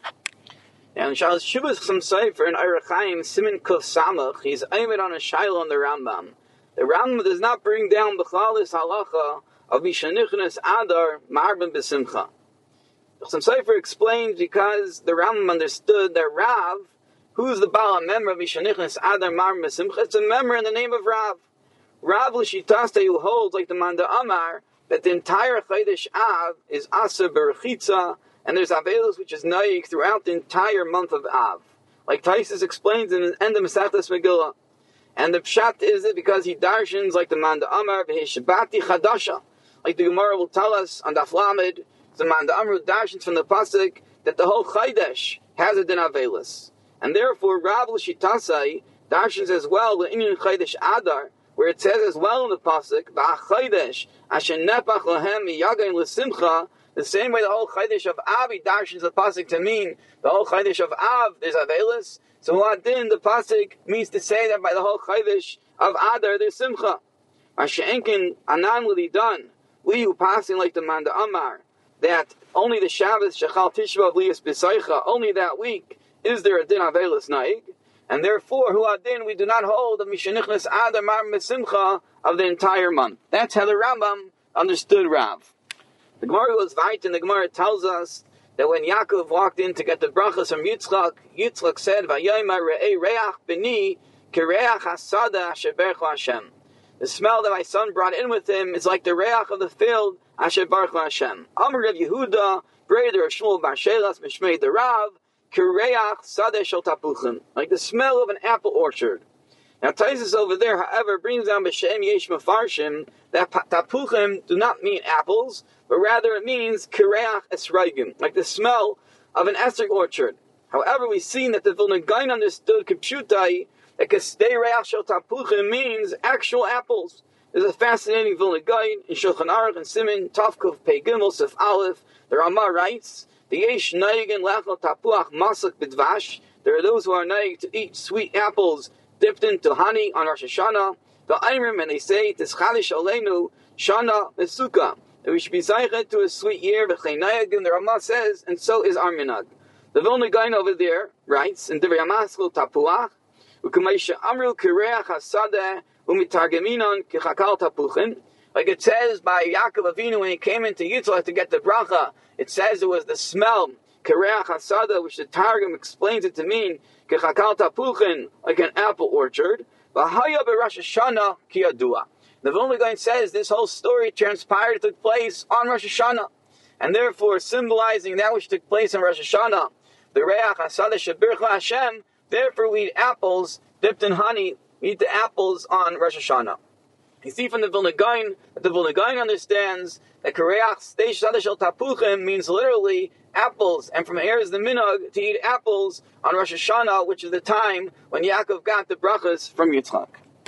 And Shalosh Shuvas Chasam Sofer in Orach Chaim Siman Kuf Samach, he's aimed on a shaila on the Rambam. The Rambam does not bring down B'chlalis halacha of Mishanichnas Adar Marvin B'Simcha. Chasam Sofer explains because the Rambam understood that Rav, who's the Baal member of Mishanichnas Adar Marvin B'Simcha, it's a member in the name of Rav. Rav L'Shitaste, who holds, like the Manda Amar, that the entire Chodesh Av is Asa Berechitza, and there's Avelos which is Naik throughout the entire month of Av. Like Taisus explains in the end of Masechtas Megillah. And the Pshat is it because he darshans like the Manda Amar, V'Hishabati Chadasha. Like the Gemara will tell us on Daf Lamed, the Manda Amar darshans from the Pasuk that the whole Chodesh has a din Avelos. And therefore, Rav L'Shitasai darshans as well the Inyan Chodesh Adar, where it says as well in the pasuk, "V'Chodesh asher nepach lahem miyagain l'simcha." The same way the whole Chodesh of Av darshans the pasuk to mean the whole Chodesh of Av there's Avelis. So what then the pasuk means to say that by the whole Chodesh of Adar there's Simcha. Mashenkin anan l'lidan. We who passing like the Manda Amar that only the Shabbos Shechal Tishva V'Lias B'Seicha, only that week is there a din Avelis Naig, and therefore who adin we do not hold the Mishanichnas Adar Marvin B'Simcha of the entire month. That's how the Rambam understood Rav. The Gemara goes right, and the Gemara tells us that when Yaakov walked in to get the brachas from Yitzchak, Yitzchak said, "Vayayma re'ei reach b'ni kereach hasada asher berchu Hashem." The smell that my son brought in with him is like the reach of the field asher berchu Hashem. Amar Rav Yehuda, brother of Shmuel bar Shelas Mishmei the Rav, kereach sadeh shel tapuchim, like the smell of an apple orchard. Now Taisus over there, however, brings down b'shem yesh mefarshim that tapuchim do not mean apples, but rather it means kireach esraigim, like the smell of an esrog orchard. However, we've seen that the Vilna Gaon understood kipshutai that kastei reach shel tapuchim means actual apples. There's a fascinating Vilna Gaon in Shulchan Aruch and Siman Tavkuf Pei Gimel Sif Aleph. The Ramah writes, "The yesh neigen lechel tapuach masak b'dvash." There are those who are neig to eat sweet apples dipped into honey on Rosh Hashanah. The Ayrim, and they say, "Tischalish aleinu shana mesuka." That we should be zeichet to a sweet year. V'cheinayagim, the Ramah says, and so is our minhag. The Vilna Gaon over there writes in Divrei Hamaschil Tapuach, "U'kumeisha amru kireach hasadeh u'mitargeminon kichakal tapuchin." Like it says by Yaakov Avinu when he came into Yitzchak to get the bracha, it says it was the smell, kireach hasadeh, which the Targum explains it to mean kichakal tapuchin, like an apple orchard. V'haya b'Rosh Hashanah kiyadua. The Vilna Gaon says this whole story transpired, took place on Rosh Hashanah, and therefore symbolizing that which took place on Rosh Hashanah, the Reach Hasadeh Shebircha Hashem. Therefore, we eat apples dipped in honey. We eat the apples on Rosh Hashanah. You see from the Vilna Gaon that the Vilna Gaon understands that Kireach Steish Sadeh Shel Tapuchim means literally apples, and from here is the minhag to eat apples on Rosh Hashanah, which is the time when Yaakov got the brachas from Yitzchak.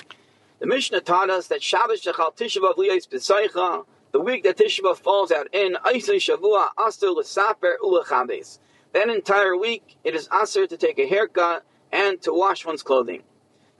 The Mishnah taught us that Shabbos Shechal Tisha B'Av Liyos B'Seicha, the week that Tisha B'Av falls out in, Eisei Shavua Aser L'Saper U'Lechabes. That entire week, it is aser to take a haircut and to wash one's clothing.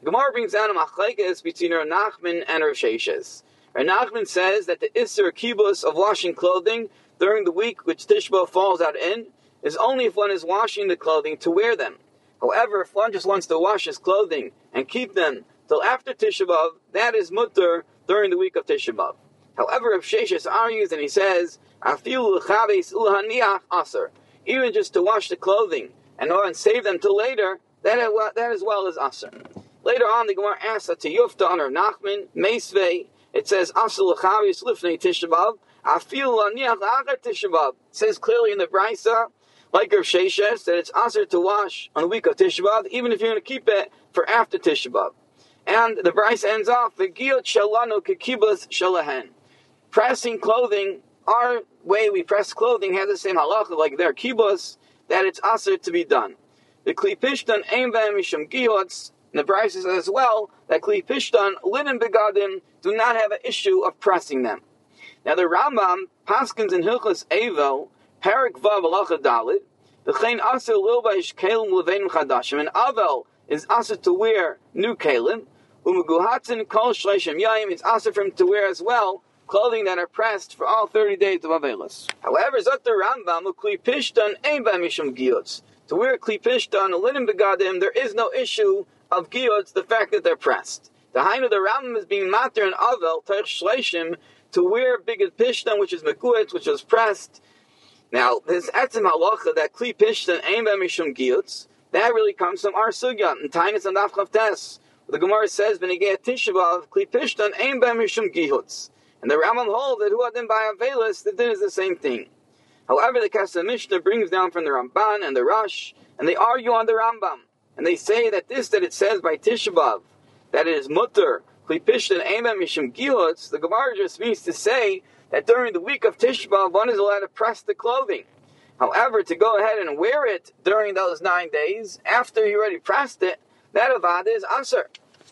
Gemara brings down a machlekes between Rav Nachman and Rav Sheshes. Rav Nachman says that the Isser Kibus of washing clothing during the week which Tisha B'Av falls out in is only if one is washing the clothing to wear them. However, if one just wants to wash his clothing and keep them till after Tisha B'Av, that is mutter during the week of Tisha B'Av. However, Rav Sheshes argues and he says, Afilu l'chaves ulhaniach aser. Even just to wash the clothing and save them till later, that as well is aser. Later on, the Gemara asks to Yufta on Rav Nachman, Meisvei, it says, Aser l'chaves lifnei Tisha B'Av, Afilu l'haniach la'achar Tisha B'Av. It says clearly in the Brisa, like Rav Sheshes, that it's aser to wash on the week of Tisha B'Av, even if you're going to keep it for after Tisha B'Av. And the Brisa ends off, V'giyot shalanu kekibas shalahen. Pressing clothing, our way we press clothing has the same halacha like their kibbutz, that it's aser to be done. The kli pishtan ein b'hem mishum giyots, and the Brisa says as well that kli pishtan linen begadim do not have an issue of pressing them. Now the Rambam paskins in Hilchos Evel Parak Vav Halacha Dalit v'chein aser lilbaish kelim levein chadashim, and Avel is aser to wear new kelim, u'meguhatzin kol shleishim yayim, it's aser for him to wear as well clothing that are pressed for all 30 days of Avelis. However, Zot the Rambam, Kli Pishtan ein b'hem mishum giyotz. To wear Kli Pishtan, a linen begadim, there is no issue of giyotz, the fact that they're pressed. The Hainu, the Rambam is being mater and Avel, Teich Shleishim, to wear Bigad Pishtan, which is Mekuetz, which is pressed. Now, this Etzem Halacha, that Kli Pishtan ein b'hem mishum giyotz, that really comes from our Sugya, in Tainus and Daf Chav Tes. The Gemara says, B'negei Tisha B'Av, Kli Pishtan ein b'hem mishum giyotz. And the Rambam holds that who had them by Avelis, the din is the same thing. However, the Kesef Mishnah brings down from the Ramban and the Rosh, and they argue on the Rambam. And they say that it says by Tisha B'Av, that it is mutter, Kli Pishtan ein b'hem mishum giyotz, the Gemara just means to say that during the week of Tisha B'Av, one is allowed to press the clothing. However, to go ahead and wear it during those 9 days, after you already pressed it, that avad is aser.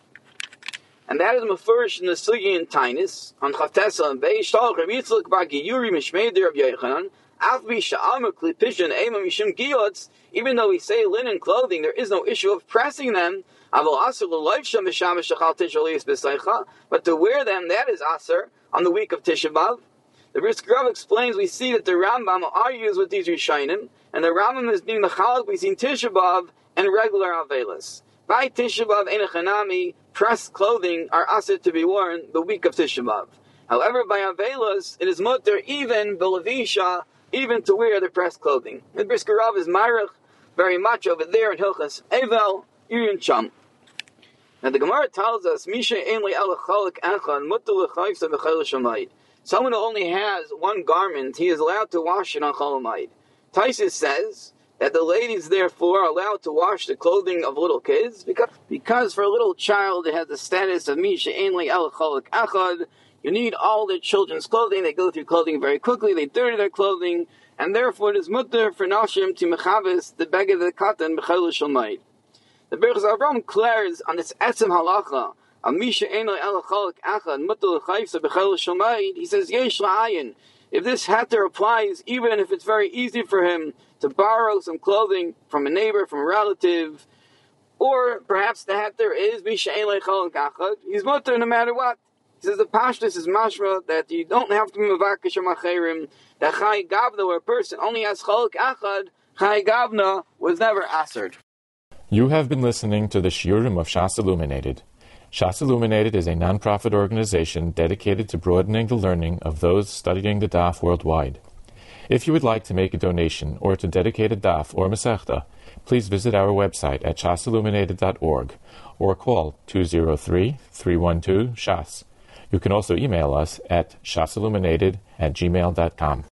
And that is mafurish in the Sugi and Tainus on Chaftesa and Bei Shtalch Rav Yitzchak Bar Giyuri Mishmei Rav Yochanan Afbi Sha'amak Kli Pishtan Eima Mishum Giyotz. Even though we say linen clothing, there is no issue of pressing them. Aval Aser L'Loivsham B'Shamash Shachal Tisha Lias B'Seicha. But to wear them, that is Aser on the week of Tisha B'Av. The Brisker Rav explains, we see that the Rambam argues with these Rishonim, and the Rambam is being the Chalak between Tisha B'Av and regular Avelis. By Tisha B'Av Einachanami, pressed clothing are aser to be worn the week of Tisha B'Av. However, by Avelos, it is mutter even b'levisha, even to wear the pressed clothing. The Brisker Rav is marich very much over there in Hilchos Evel Yurin Cham. Now the Gemara tells us, Misha ein le'el chalik echad mutter l'chayfsa v'chayl shamayid. Someone who only has one garment, he is allowed to wash it on Chol Hamoed. Taisus says that the ladies, therefore, are allowed to wash the clothing of little kids, because for a little child it has the status of Misha ein le'el chalik echad. You need all their children's clothing. They go through clothing very quickly. They dirty their clothing, and therefore it is mutter for nashim to mechavis the beged of the katan b'chayl shamayid. The Berchus Avram declares on this etzem halacha of Misha ein le'el chalik echad mutter l'chayfsa b'chayl shamayid. He says yesh la'ayin. If this heter applies, even if it's very easy for him to borrow some clothing from a neighbor, from a relative, or perhaps the heter is Misha ein le'el chalik echad, he's mutter no matter what. He says the pashtus is mashma that you don't have to be mavakish or macherim. That Chai Gavna, where a person only has chalak achad, Chai Gavna was never asered. You have been listening to the Shiurim of Shas Illuminated. Shas Illuminated is a non-profit organization dedicated to broadening the learning of those studying the Daf worldwide. If you would like to make a donation or to dedicate a Daf or Masechta, please visit our website at shasilluminated.org or call 203-312-SHAS. You can also email us at shasilluminated@gmail.com.